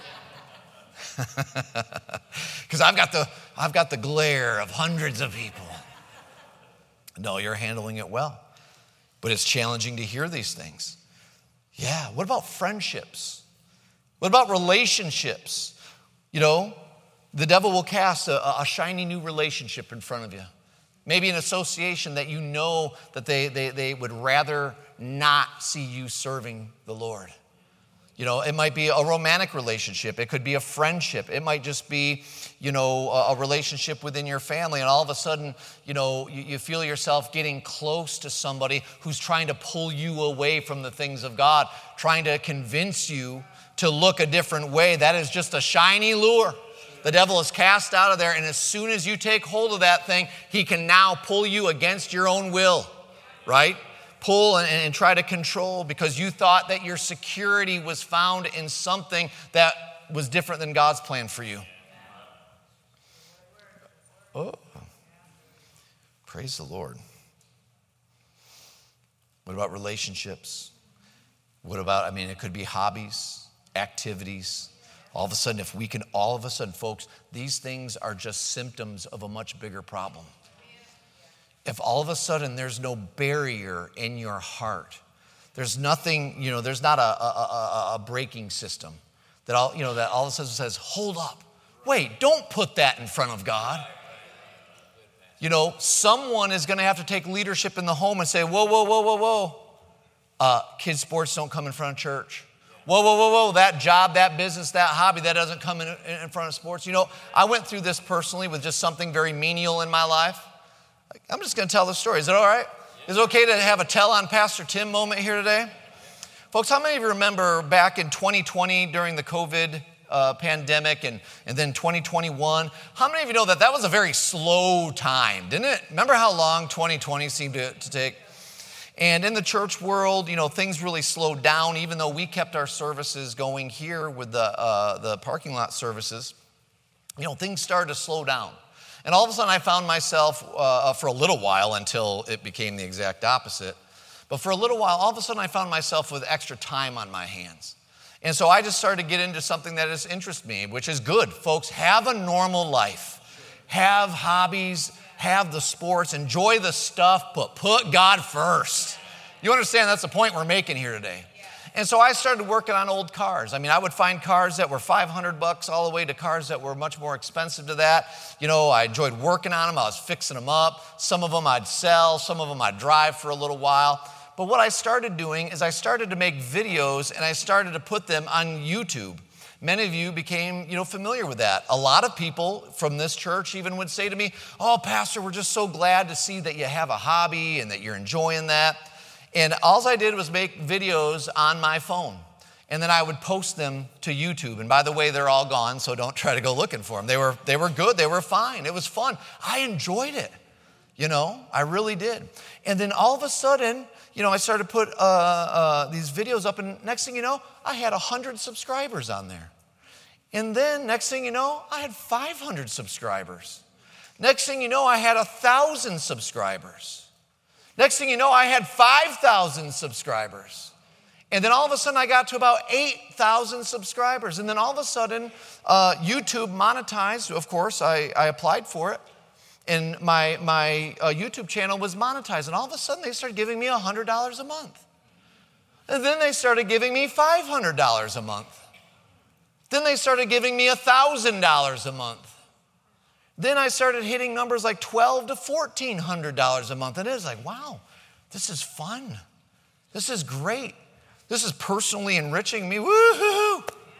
[SPEAKER 1] Because I've got the I've got the glare of hundreds of people. No, you're handling it well. But it's challenging to hear these things. Yeah, what about friendships? What about relationships? You know, the devil will cast a, a shiny new relationship in front of you. Maybe an association that you know that they, they, they would rather not see you serving the Lord. You know, it might be a romantic relationship. It could be a friendship. It might just be, you know, a relationship within your family. And all of a sudden, you know, you, you feel yourself getting close to somebody who's trying to pull you away from the things of God, trying to convince you to look a different way. That is just a shiny lure. The devil is cast out of there. And as soon as you take hold of that thing, he can now pull you against your own will, right? Pull and, and try to control because you thought that your security was found in something that was different than God's plan for you. Oh, praise the Lord. What about relationships? What about, I mean, it could be hobbies, activities. All of a sudden, if we can, all of a sudden, folks, these things are just symptoms of a much bigger problem. If all of a sudden there's no barrier in your heart, there's nothing, you know, there's not a, a, a, a braking system that all, you know, that all of a sudden says, hold up, wait, don't put that in front of God. You know, someone is going to have to take leadership in the home and say, whoa, whoa, whoa, whoa, whoa. Uh, kids' sports don't come in front of church. Whoa, whoa, whoa, whoa, that job, that business, that hobby, that doesn't come in, in front of sports. You know, I went through this personally with just something very menial in my life. I'm just going to tell the story. Is it all right? Is it okay to have a tell on Pastor Tim moment here today? Folks, how many of you remember back in twenty twenty during the COVID uh, pandemic and, and then twenty twenty-one? How many of you know that that was a very slow time, didn't it? Remember how long twenty twenty seemed to, to take? And in the church world, you know, things really slowed down, even though we kept our services going here with the uh, the parking lot services. You know, things started to slow down. And all of a sudden I found myself, uh, for a little while until it became the exact opposite, but for a little while, all of a sudden I found myself with extra time on my hands. And so I just started to get into something that has interested me, which is good. Folks, have a normal life. Have hobbies, have the sports, enjoy the stuff, but put God first. You understand that's the point we're making here today. And so I started working on old cars. I mean, I would find cars that were five hundred bucks all the way to cars that were much more expensive to that. You know, I enjoyed working on them. I was fixing them up. Some of them I'd sell. Some of them I'd drive for a little while. But what I started doing is I started to make videos and I started to put them on YouTube. Many of you became, you know, familiar with that. A lot of people from this church even would say to me, "Oh, Pastor, we're just so glad to see that you have a hobby and that you're enjoying that." And all I did was make videos on my phone. And then I would post them to YouTube. And by the way, they're all gone, so don't try to go looking for them. They were, they were good. They were fine. It was fun. I enjoyed it. You know, I really did. And then all of a sudden, you know, I started to put uh, uh, these videos up. And next thing you know, I had one hundred subscribers on there. And then next thing you know, I had five hundred subscribers. Next thing you know, I had one thousand subscribers. Next thing you know, I had five thousand subscribers. And then all of a sudden, I got to about eight thousand subscribers. And then all of a sudden, uh, YouTube monetized. Of course, I, I applied for it. And my, my uh, YouTube channel was monetized. And all of a sudden, they started giving me one hundred dollars a month. And then they started giving me five hundred dollars a month. Then they started giving me one thousand dollars a month. Then I started hitting numbers like twelve to fourteen hundred dollars a month. And it was like, wow, this is fun. This is great. This is personally enriching me. Woo-hoo-hoo.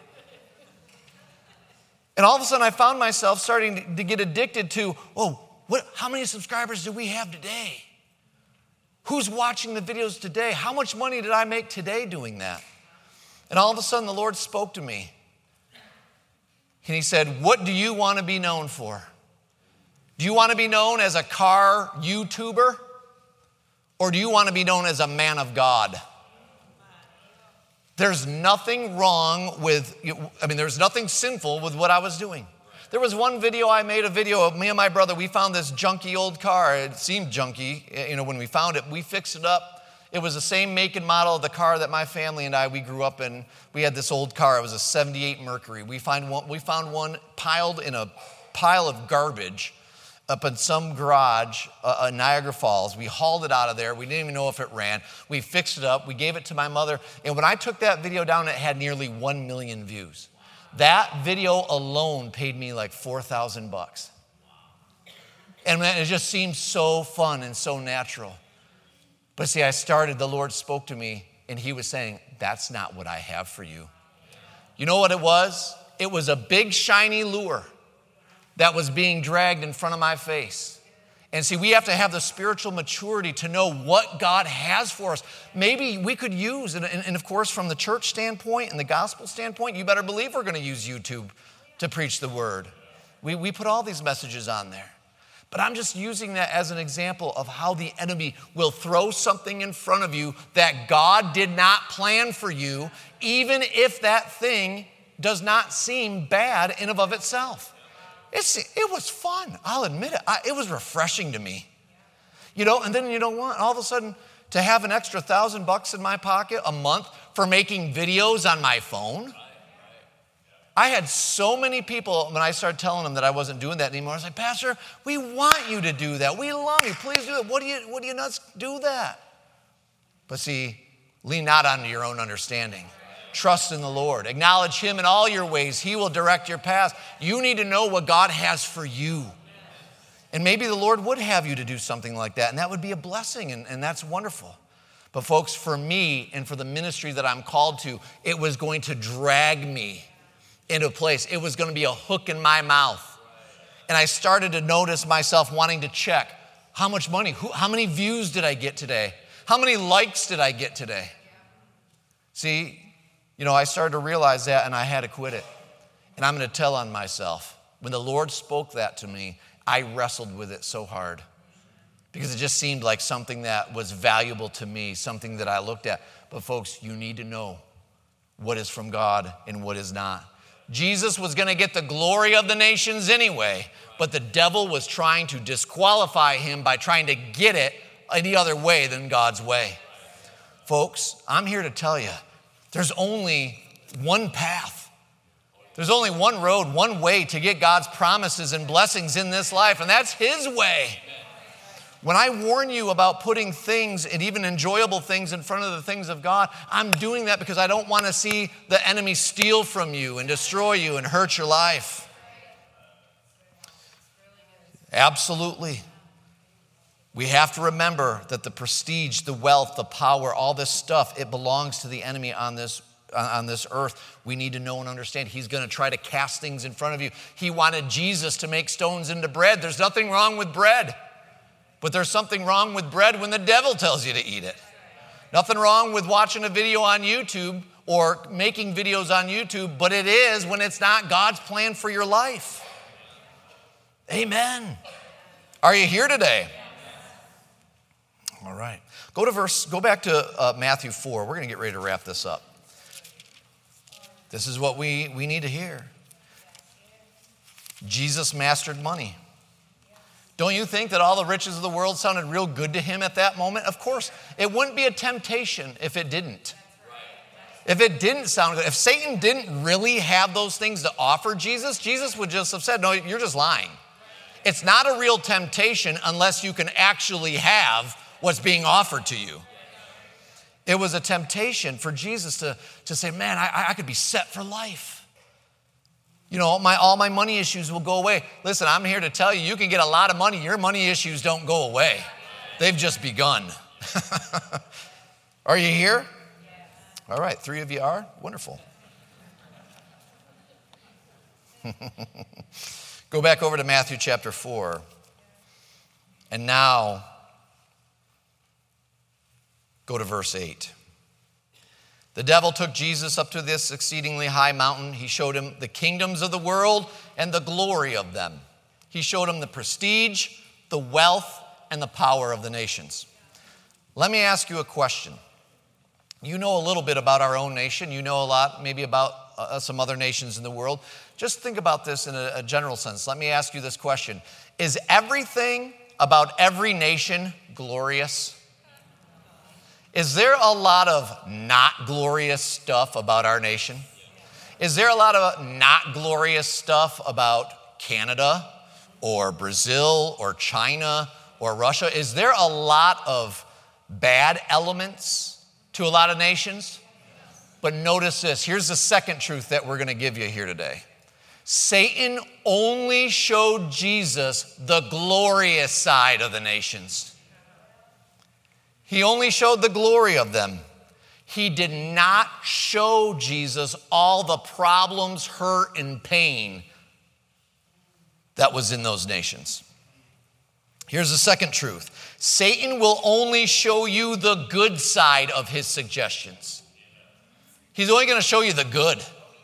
[SPEAKER 1] And all of a sudden I found myself starting to get addicted to, oh, what, how many subscribers do we have today? Who's watching the videos today? How much money did I make today doing that? And all of a sudden the Lord spoke to me. And he said, what do you want to be known for? Do you want to be known as a car YouTuber? Or do you want to be known as a man of God? There's nothing wrong with, I mean, there's nothing sinful with what I was doing. There was one video I made, a video of me and my brother. We found this junky old car. It seemed junky, you know, when we found it. We fixed it up. It was the same make and model of the car that my family and I, we grew up in. We had this old car. It was a seventy-eight Mercury. We, find one, we found one piled in a pile of garbage up in some garage uh, in Niagara Falls. We hauled it out of there. We didn't even know if it ran. We fixed it up. We gave it to my mother. And when I took that video down, it had nearly one million views. That video alone paid me like four thousand bucks. And it just seemed so fun and so natural. But see, I started, the Lord spoke to me, and he was saying, that's not what I have for you. You know what it was? It was a big, shiny lure that was being dragged in front of my face. And see, we have to have the spiritual maturity to know what God has for us. Maybe we could use, and, and, and of course, from the church standpoint and the gospel standpoint, you better believe we're going to use YouTube to preach the word. We, we put all these messages on there. But I'm just using that as an example of how the enemy will throw something in front of you that God did not plan for you, even if that thing does not seem bad in and of itself. It's, it was fun. I'll admit it. I, it was refreshing to me. You know, and then you know what? All of a sudden, to have an extra thousand bucks in my pocket a month for making videos on my phone. I had so many people, when I started telling them that I wasn't doing that anymore, I was like, Pastor, we want you to do that. We love you. Please do it. What do you, what do you nuts do that? But see, lean not on your own understanding. Trust in the Lord. Acknowledge him in all your ways. He will direct your path. You need to know what God has for you. And maybe the Lord would have you to do something like that, and that would be a blessing, and, and that's wonderful. But folks, for me and for the ministry that I'm called to, it was going to drag me into a place. It was going to be a hook in my mouth. And I started to notice myself wanting to check, how much money, who, how many views did I get today? How many likes did I get today? See, you know, I started to realize that, and I had to quit it. And I'm going to tell on myself. When the Lord spoke that to me, I wrestled with it so hard because it just seemed like something that was valuable to me, something that I looked at. But folks, you need to know what is from God and what is not. Jesus was going to get the glory of the nations anyway, but the devil was trying to disqualify him by trying to get it any other way than God's way. Folks, I'm here to tell you, there's only one path. There's only one road, one way to get God's promises and blessings in this life, and that's His way. When I warn you about putting things, and even enjoyable things, in front of the things of God, I'm doing that because I don't want to see the enemy steal from you and destroy you and hurt your life. Absolutely. We have to remember that the prestige, the wealth, the power, all this stuff, it belongs to the enemy on this, on this earth. We need to know and understand he's going to try to cast things in front of you. He wanted Jesus to make stones into bread. There's nothing wrong with bread. But there's something wrong with bread when the devil tells you to eat it. Nothing wrong with watching a video on YouTube or making videos on YouTube, but it is when it's not God's plan for your life. Amen. Are you here today? All right. Go to verse, go back to uh, Matthew four. We're going to get ready to wrap this up. This is what we, we need to hear. Jesus mastered money. Don't you think that all the riches of the world sounded real good to him at that moment? Of course. It wouldn't be a temptation if it didn't. If it didn't sound good, if Satan didn't really have those things to offer Jesus, Jesus would just have said, no, you're just lying. It's not a real temptation unless you can actually have what's being offered to you. It was a temptation for Jesus to, to say, man, I, I could be set for life. You know, my, all my money issues will go away. Listen, I'm here to tell you, you can get a lot of money. Your money issues don't go away. They've just begun. Are you here? All right, three of you are? Wonderful. Go back over to Matthew chapter four. And now, go to verse eight. The devil took Jesus up to this exceedingly high mountain. He showed him the kingdoms of the world and the glory of them. He showed him the prestige, the wealth, and the power of the nations. Let me ask you a question. You know a little bit about our own nation. You know a lot maybe about uh, some other nations in the world. Just think about this in a, a general sense. Let me ask you this question. Is everything about every nation glorious? Is there a lot of not glorious stuff about our nation? Is there a lot of not glorious stuff about Canada or Brazil or China or Russia? Is there a lot of bad elements to a lot of nations? But notice this. Here's the second truth that we're going to give you here today. Satan only showed Jesus the glorious side of the nations. He only showed the glory of them. He did not show Jesus all the problems, hurt, and pain that was in those nations. Here's the second truth. Satan will only show you the good side of his suggestions. He's only going to show you the good.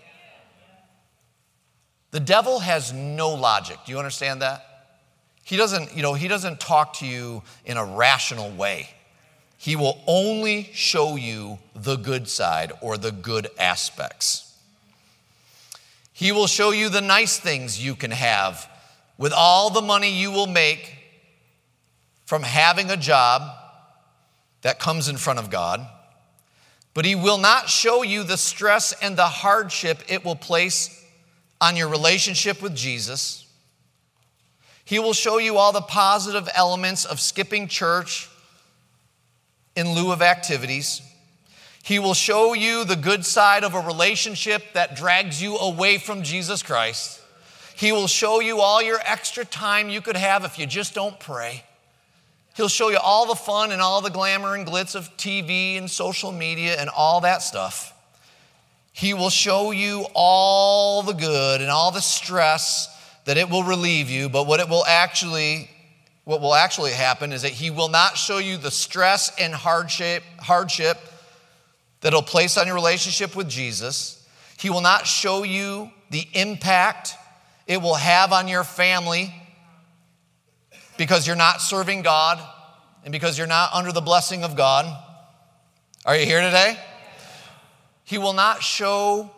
[SPEAKER 1] The devil has no logic. Do you understand that? He doesn't, you know, he doesn't talk to you in a rational way. He will only show you the good side or the good aspects. He will show you the nice things you can have with all the money you will make from having a job that comes in front of God. But he will not show you the stress and the hardship it will place on your relationship with Jesus. He will show you all the positive elements of skipping church in lieu of activities. He will show you the good side of a relationship that drags you away from Jesus Christ. He will show you all your extra time you could have if you just don't pray. He'll show you all the fun and all the glamour and glitz of T V and social media and all that stuff. He will show you all the good and all the stress that it will relieve you, but what it will actually What will actually happen is that he will not show you the stress and hardship, hardship that he'll place on your relationship with Jesus. He will not show you the impact it will have on your family because you're not serving God and because you're not under the blessing of God. Are you here today? He will not show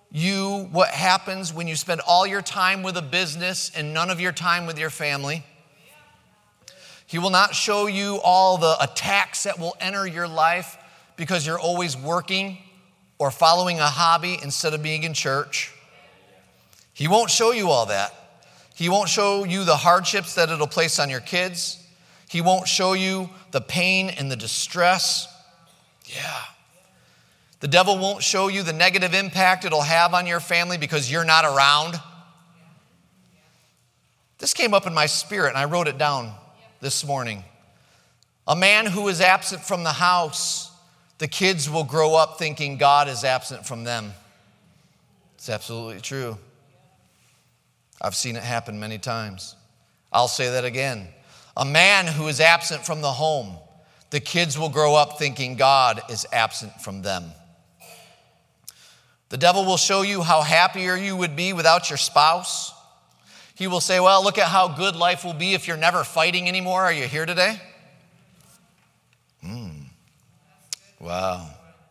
[SPEAKER 1] you what happens when you spend all your time with a business and none of your time with your family. He will not show you all the attacks that will enter your life because you're always working or following a hobby instead of being in church. He won't show you all that. He won't show you the hardships that it'll place on your kids. He won't show you the pain and the distress. Yeah. The devil won't show you the negative impact it'll have on your family because you're not around. This came up in my spirit and I wrote it down this morning. A man who is absent from the house, the kids will grow up thinking God is absent from them. It's absolutely true. I've seen it happen many times. I'll say that again. A man who is absent from the home, the kids will grow up thinking God is absent from them. The devil will show you how happier you would be without your spouse. He will say, well, look at how good life will be if you're never fighting anymore. Are you here today? Hmm. Wow.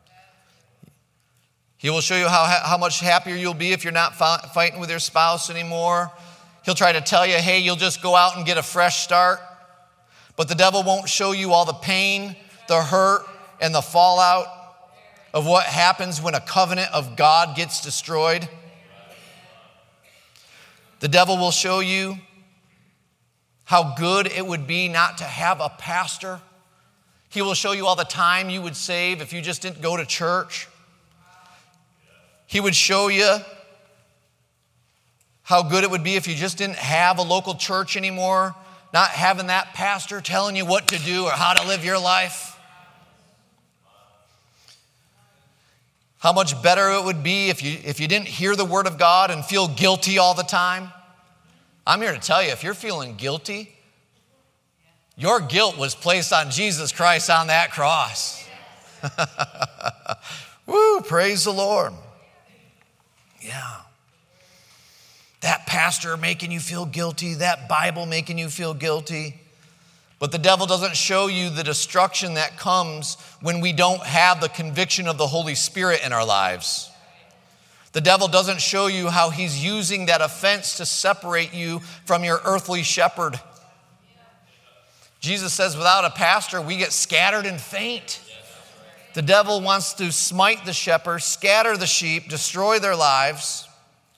[SPEAKER 1] He will show you how, how much happier you'll be if you're not fighting with your spouse anymore. He'll try to tell you, hey, you'll just go out and get a fresh start. But the devil won't show you all the pain, the hurt, and the fallout of what happens when a covenant of God gets destroyed. The devil will show you how good it would be not to have a pastor. He will show you all the time you would save if you just didn't go to church. He would show you how good it would be if you just didn't have a local church anymore, not having that pastor telling you what to do or how to live your life. How much better it would be if you, if you didn't hear the word of God and feel guilty all the time. I'm here to tell you, if you're feeling guilty, your guilt was placed on Jesus Christ on that cross. Woo, praise the Lord. Yeah. That pastor making you feel guilty, that Bible making you feel guilty. But the devil doesn't show you the destruction that comes when we don't have the conviction of the Holy Spirit in our lives. The devil doesn't show you how he's using that offense to separate you from your earthly shepherd. Jesus says without a pastor, we get scattered and faint. The devil wants to smite the shepherd, scatter the sheep, destroy their lives.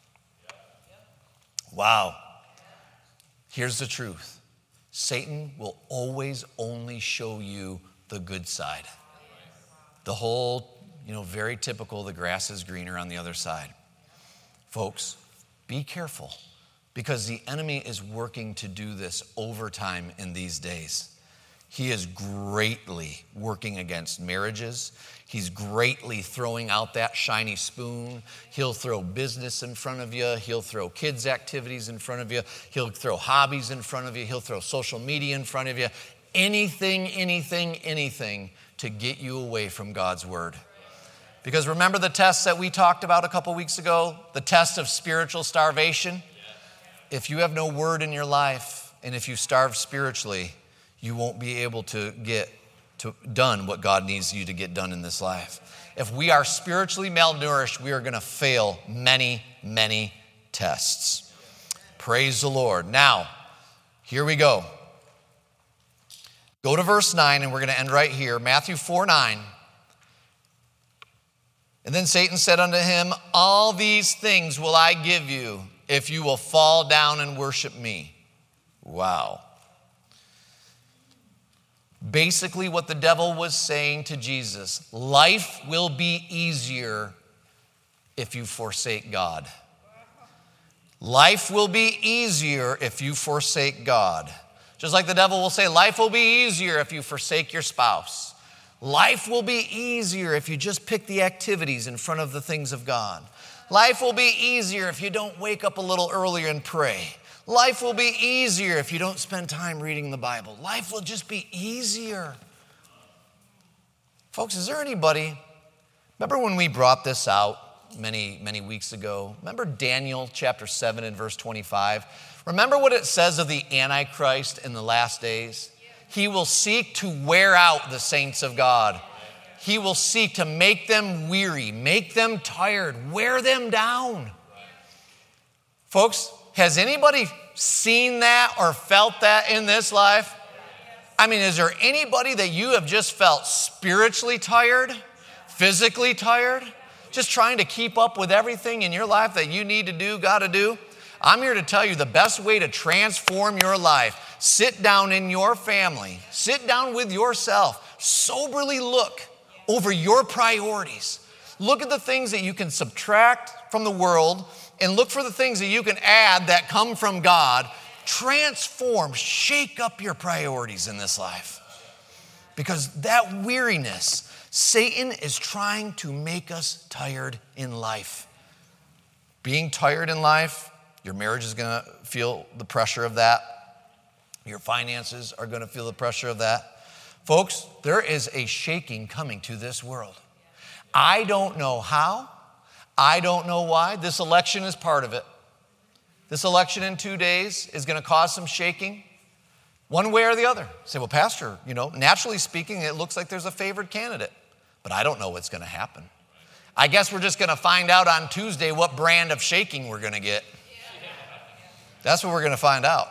[SPEAKER 1] Wow. Here's the truth. Satan will always only show you the good side. The whole, you know, very typical, the grass is greener on the other side. Folks, be careful because the enemy is working to do this overtime in these days. He is greatly working against marriages. He's greatly throwing out that shiny spoon. He'll throw business in front of you. He'll throw kids' activities in front of you. He'll throw hobbies in front of you. He'll throw social media in front of you. Anything, anything, anything to get you away from God's word. Because remember the test that we talked about a couple weeks ago? The test of spiritual starvation? If you have no word in your life, and if you starve spiritually, you won't be able to get to done what God needs you to get done in this life. If we are spiritually malnourished, we are going to fail many, many tests. Praise the Lord. Now, here we go. Go to verse nine, and we're going to end right here. Matthew four nine. And then Satan said unto him, all these things will I give you if you will fall down and worship me. Wow. Basically what the devil was saying to Jesus, life will be easier if you forsake God. Life will be easier if you forsake God. Just like the devil will say, life will be easier if you forsake your spouse. Life will be easier if you just pick the activities in front of the things of God. Life will be easier if you don't wake up a little earlier and pray. Life will be easier if you don't spend time reading the Bible. Life will just be easier. Folks, is there anybody, remember when we brought this out many, many weeks ago? Remember Daniel chapter seven and verse twenty-five? Remember what it says of the Antichrist in the last days? He will seek to wear out the saints of God. he will seek to make them weary, make them tired, wear them down. Folks, has anybody seen that or felt that in this life? I mean, is there anybody that you have just felt spiritually tired, physically tired, just trying to keep up with everything in your life that you need to do, got to do? I'm here to tell you the best way to transform your life, sit down in your family, sit down with yourself, soberly look over your priorities. Look at the things that you can subtract from the world and look for the things that you can add that come from God. Transform, shake up your priorities in this life. Because that weariness, Satan is trying to make us tired in life. Being tired in life, your marriage is going to feel the pressure of that. Your finances are going to feel the pressure of that. Folks, there is a shaking coming to this world. I don't know how. I don't know why. This election is part of it. This election in two days is going to cause some shaking, one way or the other. You say, well, Pastor, you know, naturally speaking, it looks like there's a favored candidate, but I don't know what's going to happen. I guess we're just going to find out on Tuesday what brand of shaking we're going to get. That's what we're going to find out.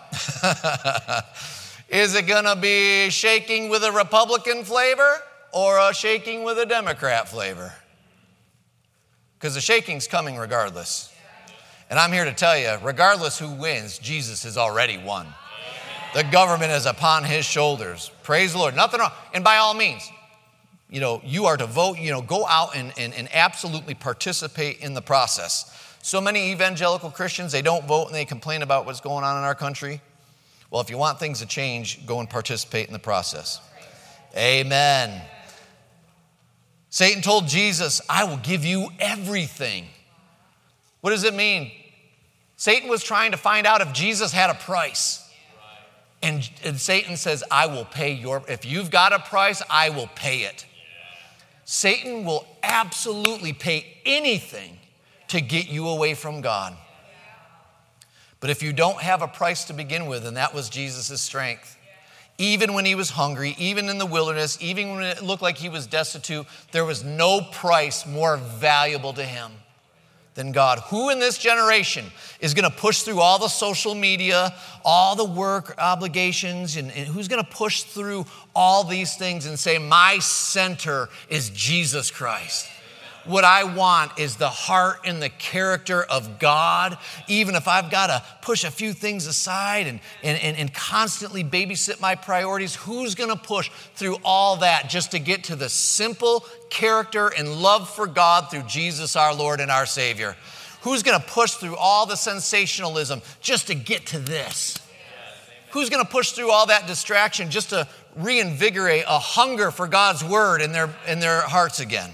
[SPEAKER 1] Is it going to be shaking with a Republican flavor or a shaking with a Democrat flavor? Because the shaking's coming regardless. And I'm here to tell you, regardless who wins, Jesus has already won. The government is upon his shoulders. Praise the Lord. Nothing wrong. And by all means, you know, you are to vote, you know, go out and, and, and absolutely participate in the process. So many evangelical Christians, they don't vote and they complain about what's going on in our country. Well, if you want things to change, go and participate in the process. Amen. Satan told Jesus, I will give you everything. What does it mean? Satan was trying to find out if Jesus had a price. And, and Satan says, I will pay your, if you've got a price, I will pay it. Satan will absolutely pay anything to get you away from God. But if you don't have a price to begin with, and that was Jesus' strength, even when he was hungry, even in the wilderness, even when it looked like he was destitute, there was no price more valuable to him than God. Who in this generation is going to push through all the social media, all the work obligations, and, and who's going to push through all these things and say, my center is Jesus Christ? What I want is the heart and the character of God, even if I've got to push a few things aside and, and, and, and constantly babysit my priorities. Who's going to push through all that just to get to the simple character and love for God through Jesus our Lord and our Savior? Who's going to push through all the sensationalism just to get to this? Who's going to push through all that distraction just to reinvigorate a hunger for God's word in their, in their hearts again?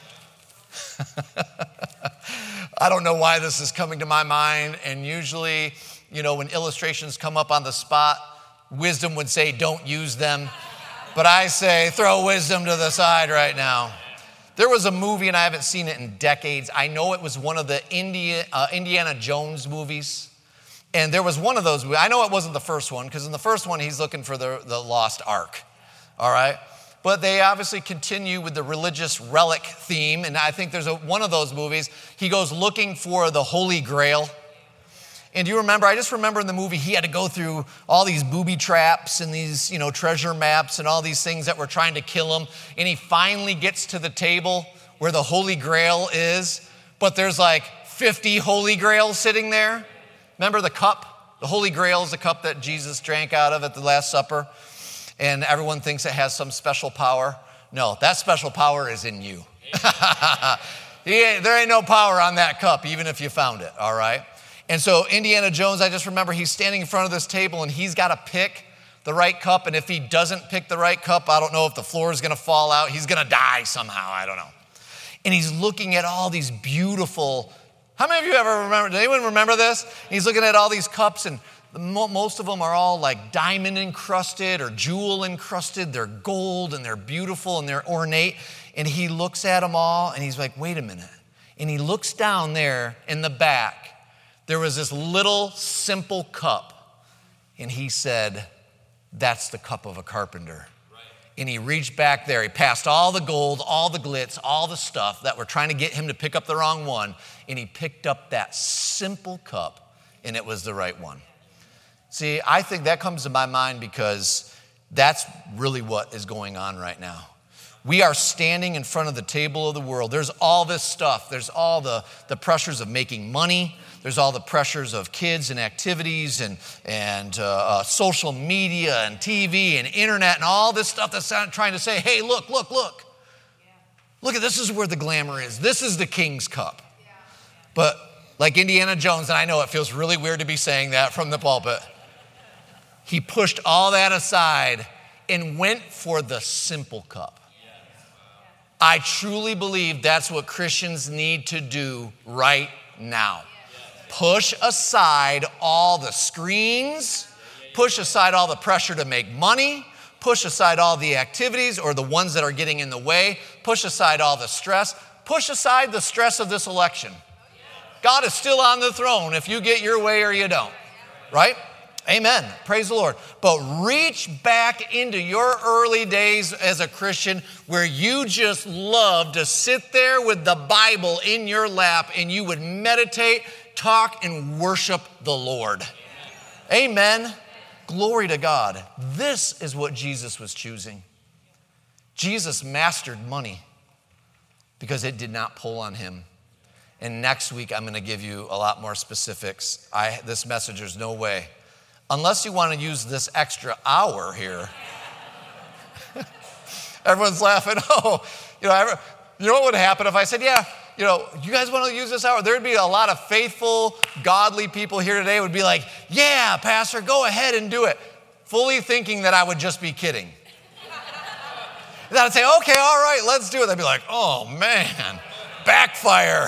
[SPEAKER 1] I don't know why this is coming to my mind, and usually, you know, when illustrations come up on the spot, wisdom would say don't use them, but I say throw wisdom to the side right now. There was a movie, and I haven't seen it in decades. I know it was one of the India, uh, Indiana Jones movies, and there was one of those. I know it wasn't the first one, because in the first one, he's looking for the, the lost ark, all right? But they obviously continue with the religious relic theme. And I think there's a, one of those movies, he goes looking for the Holy Grail. And do you remember, I just remember in the movie, he had to go through all these booby traps and these, you know, treasure maps and all these things that were trying to kill him. And he finally gets to the table where the Holy Grail is. But there's like fifty Holy Grails sitting there. Remember the cup? The Holy Grail is the cup that Jesus drank out of at the Last Supper. And everyone thinks it has some special power. No, that special power is in you. There ain't no power on that cup, even if you found it, all right? And so Indiana Jones, I just remember he's standing in front of this table and he's got to pick the right cup. And if he doesn't pick the right cup, I don't know if the floor is going to fall out. He's going to die somehow, I don't know. And he's looking at all these beautiful, how many of you ever remember, does anyone remember this? He's looking at all these cups, and most of them are all like diamond encrusted or jewel encrusted. They're gold and they're beautiful and they're ornate. And he looks at them all and he's like, wait a minute. And he looks down there in the back. There was this little simple cup. And he said, that's the cup of a carpenter. and he reached back there. He passed all the gold, all the glitz, all the stuff that were trying to get him to pick up the wrong one, and he picked up that simple cup, and it was the right one. See, I think that comes to my mind because that's really what is going on right now. We are standing in front of the table of the world. There's all this stuff. There's all the, the pressures of making money. There's all the pressures of kids and activities and, and uh, uh, social media and T V and internet and all this stuff that's trying to say, hey, look, look, look. Look at this is where the glamour is. This is the king's cup. But like Indiana Jones, and I know it feels really weird to be saying that from the pulpit, he pushed all that aside and went for the simple cup. I truly believe that's what Christians need to do right now. Push aside all the screens, push aside all the pressure to make money, push aside all the activities or the ones that are getting in the way, push aside all the stress, push aside the stress of this election. God is still on the throne if you get your way or you don't, right? Amen. Praise the Lord. But reach back into your early days as a Christian where you just loved to sit there with the Bible in your lap and you would meditate, talk, and worship the Lord. Amen. Amen. Glory to God. This is what Jesus was choosing. Jesus mastered money because it did not pull on him. And next week, I'm going to give you a lot more specifics. I, this message, there's no way. Unless you want to use this extra hour here. Everyone's laughing. Oh, you know, you know what would happen if I said, yeah, you know, you guys want to use this hour? There'd be a lot of faithful, godly people here today would be like, yeah, Pastor, go ahead and do it. Fully thinking that I would just be kidding. And I'd say, okay, all right, let's do it. They'd be like, oh, man, backfire.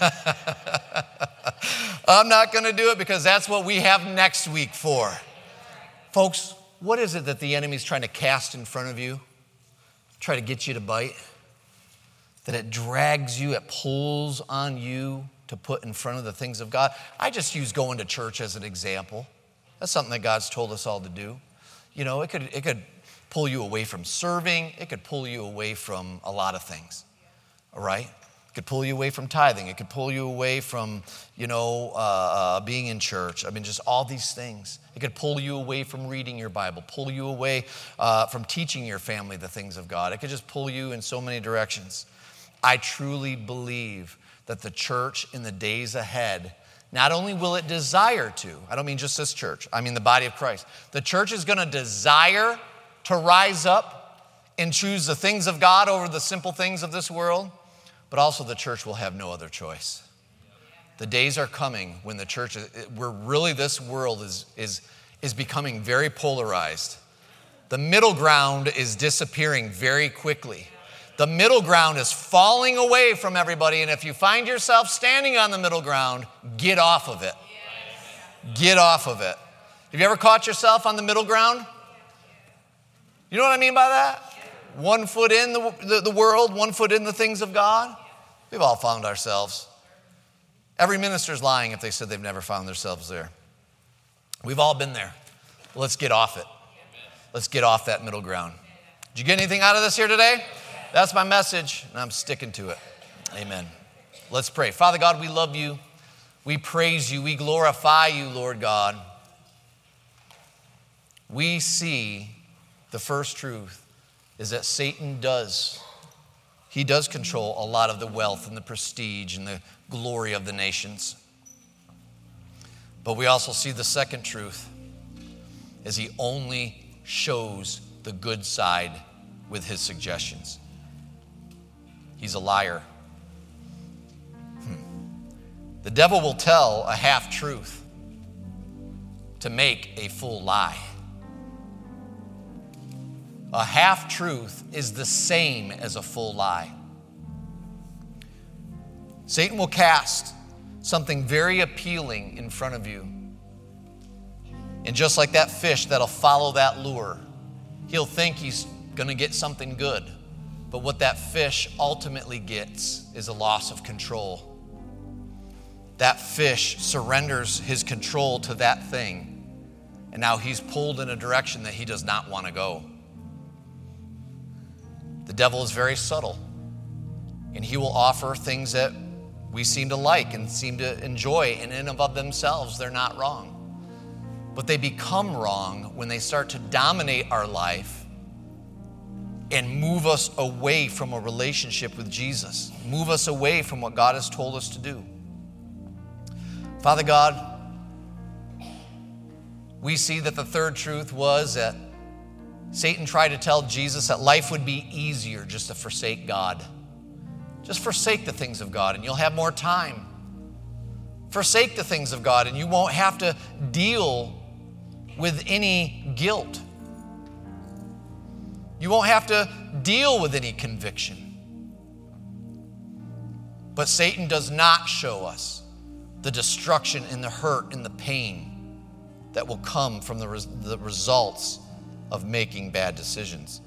[SPEAKER 1] I'm not going to do it because that's what we have next week for. Folks, what is it that the enemy's trying to cast in front of you? Try to get you to bite? That it drags you, it pulls on you to put in front of the things of God? I just use going to church as an example. That's something that God's told us all to do. You know, it could, it could pull you away from serving. It could pull you away from a lot of things, all right? It could pull you away from tithing. It could pull you away from, you know, uh, uh, being in church. I mean, just all these things. It could pull you away from reading your Bible, pull you away uh, from teaching your family the things of God. It could just pull you in so many directions. I truly believe that the church in the days ahead, not only will it desire to, I don't mean just this church, I mean the body of Christ. The church is going to desire to rise up and choose the things of God over the simple things of this world. But also the church will have no other choice. The days are coming when the church, where really this world is, is, is becoming very polarized. The middle ground is disappearing very quickly. The middle ground is falling away from everybody. And if you find yourself standing on the middle ground, get off of it. Get off of it. Have you ever caught yourself on the middle ground? You know what I mean by that? One foot in the, the, the world, one foot in the things of God. We've all found ourselves. Every minister's lying if they said they've never found themselves there. We've all been there. Let's get off it. Let's get off that middle ground. Did you get anything out of this here today? That's my message, and I'm sticking to it. Amen. Let's pray. Father God, we love you. We praise you. We glorify you, Lord God. We see the first truth is that Satan does. He does control a lot of the wealth and the prestige and the glory of the nations. But we also see the second truth is he only shows the good side with his suggestions. He's a liar. Hmm. The devil will tell a half-truth to make a full lie. A half-truth is the same as a full lie. Satan will cast something very appealing in front of you. And just like that fish that'll follow that lure, he'll think he's going to get something good. But what that fish ultimately gets is a loss of control. That fish surrenders his control to that thing, and now he's pulled in a direction that he does not want to go. The devil is very subtle, and he will offer things that we seem to like and seem to enjoy, and in and of themselves, they're not wrong. But they become wrong when they start to dominate our life and move us away from a relationship with Jesus, move us away from what God has told us to do. Father God, we see that the third truth was that Satan tried to tell Jesus that life would be easier just to forsake God. Just forsake the things of God and you'll have more time. Forsake the things of God and you won't have to deal with any guilt. You won't have to deal with any conviction. But Satan does not show us the destruction and the hurt and the pain that will come from the, res- the results of making bad decisions.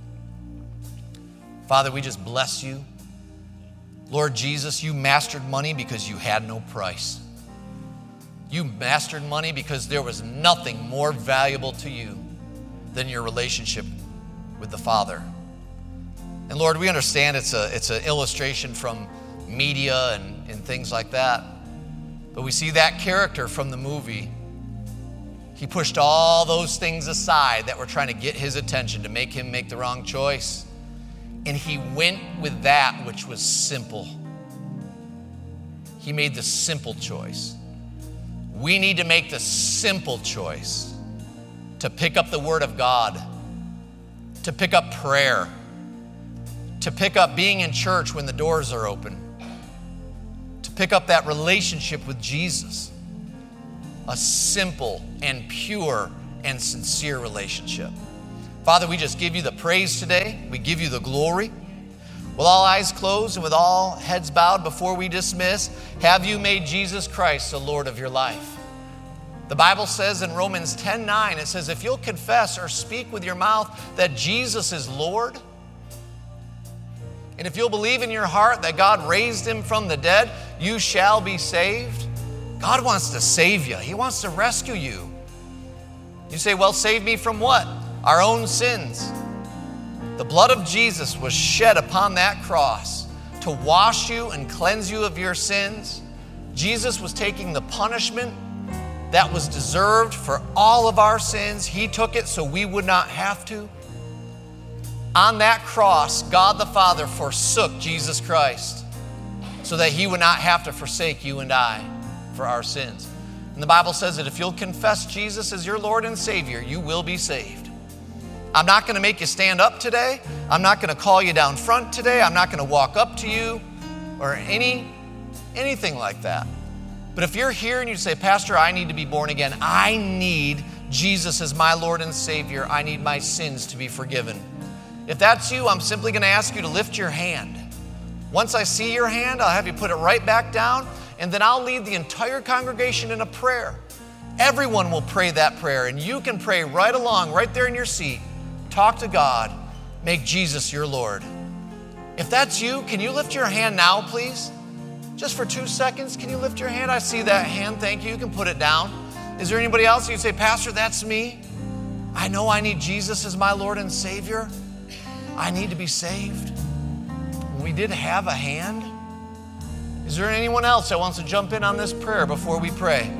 [SPEAKER 1] Father, we just bless you. Lord Jesus, you mastered money because you had no price. You mastered money because there was nothing more valuable to you than your relationship with the Father. And Lord, we understand it's a it's an illustration from media and, and things like that. But we see that character from the movie. He pushed all those things aside that were trying to get his attention to make him make the wrong choice. And he went with that which was simple. He made the simple choice. We need to make the simple choice to pick up the Word of God, to pick up prayer, to pick up being in church when the doors are open, to pick up that relationship with Jesus, a simple and pure and sincere relationship. Father, we just give you the praise today. We give you the glory. With all eyes closed and with all heads bowed before we dismiss, have you made Jesus Christ the Lord of your life? The Bible says in Romans ten nine, it says, if you'll confess or speak with your mouth that Jesus is Lord, and if you'll believe in your heart that God raised him from the dead, you shall be saved. God wants to save you. He wants to rescue you. You say, well, save me from what? Our own sins. The blood of Jesus was shed upon that cross to wash you and cleanse you of your sins. Jesus was taking the punishment that was deserved for all of our sins. He took it so we would not have to. On that cross, God the Father forsook Jesus Christ so that he would not have to forsake you and I for our sins. And the Bible says that if you'll confess Jesus as your Lord and Savior, you will be saved. I'm not going to make you stand up today. I'm not going to call you down front today. I'm not going to walk up to you or any anything like that. But if you're here and you say, Pastor, I need to be born again. I need Jesus as my Lord and Savior. I need my sins to be forgiven. If that's you, I'm simply going to ask you to lift your hand. Once I see your hand, I'll have you put it right back down, and then I'll lead the entire congregation in a prayer. Everyone will pray that prayer, and you can pray right along, right there in your seat. Talk to God. Make Jesus your Lord. If that's you, can you lift your hand now, please? Just for two seconds, can you lift your hand? I see that hand. Thank you. You can put it down. Is there anybody else? You'd say, Pastor, that's me. I know I need Jesus as my Lord and Savior. I need to be saved. We did have a hand. Is there anyone else that wants to jump in on this prayer before we pray?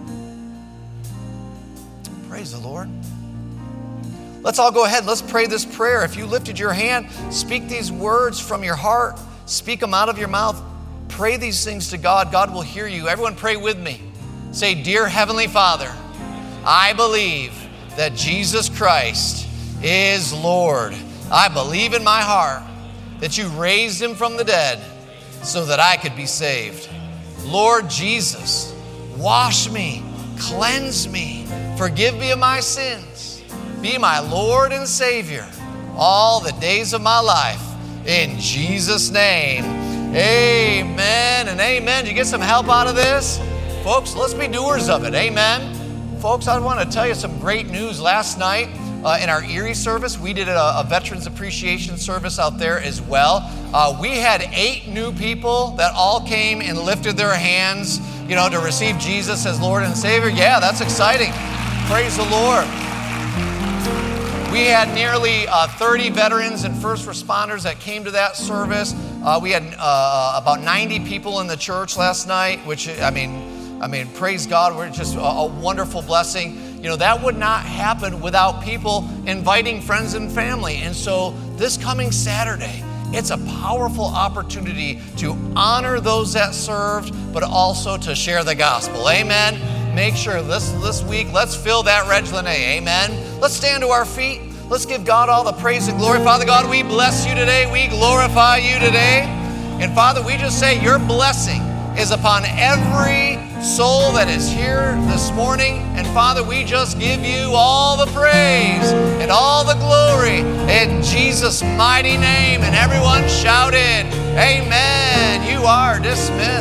[SPEAKER 1] Praise the Lord. Let's all go ahead. Let's pray this prayer. If you lifted your hand, speak these words from your heart. Speak them out of your mouth. Pray these things to God. God will hear you. Everyone pray with me. Say, Dear Heavenly Father, I believe that Jesus Christ is Lord. I believe in my heart that you raised him from the dead so that I could be saved. Lord Jesus, wash me, cleanse me, forgive me of my sins. Be my Lord and Savior all the days of my life. In Jesus' name, amen and amen. Did you get some help out of this? Folks, let's be doers of it. Amen. Folks, I want to tell you some great news. Last night uh, in our Erie service, we did a, a Veterans Appreciation service out there as well. Uh, we had eight new people that all came and lifted their hands, you know, to receive Jesus as Lord and Savior. Yeah, that's exciting. Praise the Lord. We had nearly uh, thirty veterans and first responders that came to that service. Uh, we had uh, about ninety people in the church last night, which, I mean, I mean, praise God, we're just a, a wonderful blessing. You know, that would not happen without people inviting friends and family. And so this coming Saturday, it's a powerful opportunity to honor those that served, but also to share the gospel. Amen. Make sure this, this week, let's fill that Reg Lene. Amen. Let's stand to our feet. Let's give God all the praise and glory. Father God, we bless you today. We glorify you today. And Father, we just say your blessing is upon every soul that is here this morning. And Father, we just give you all the praise and all the glory in Jesus' mighty name. And everyone shouted, amen. You are dismissed.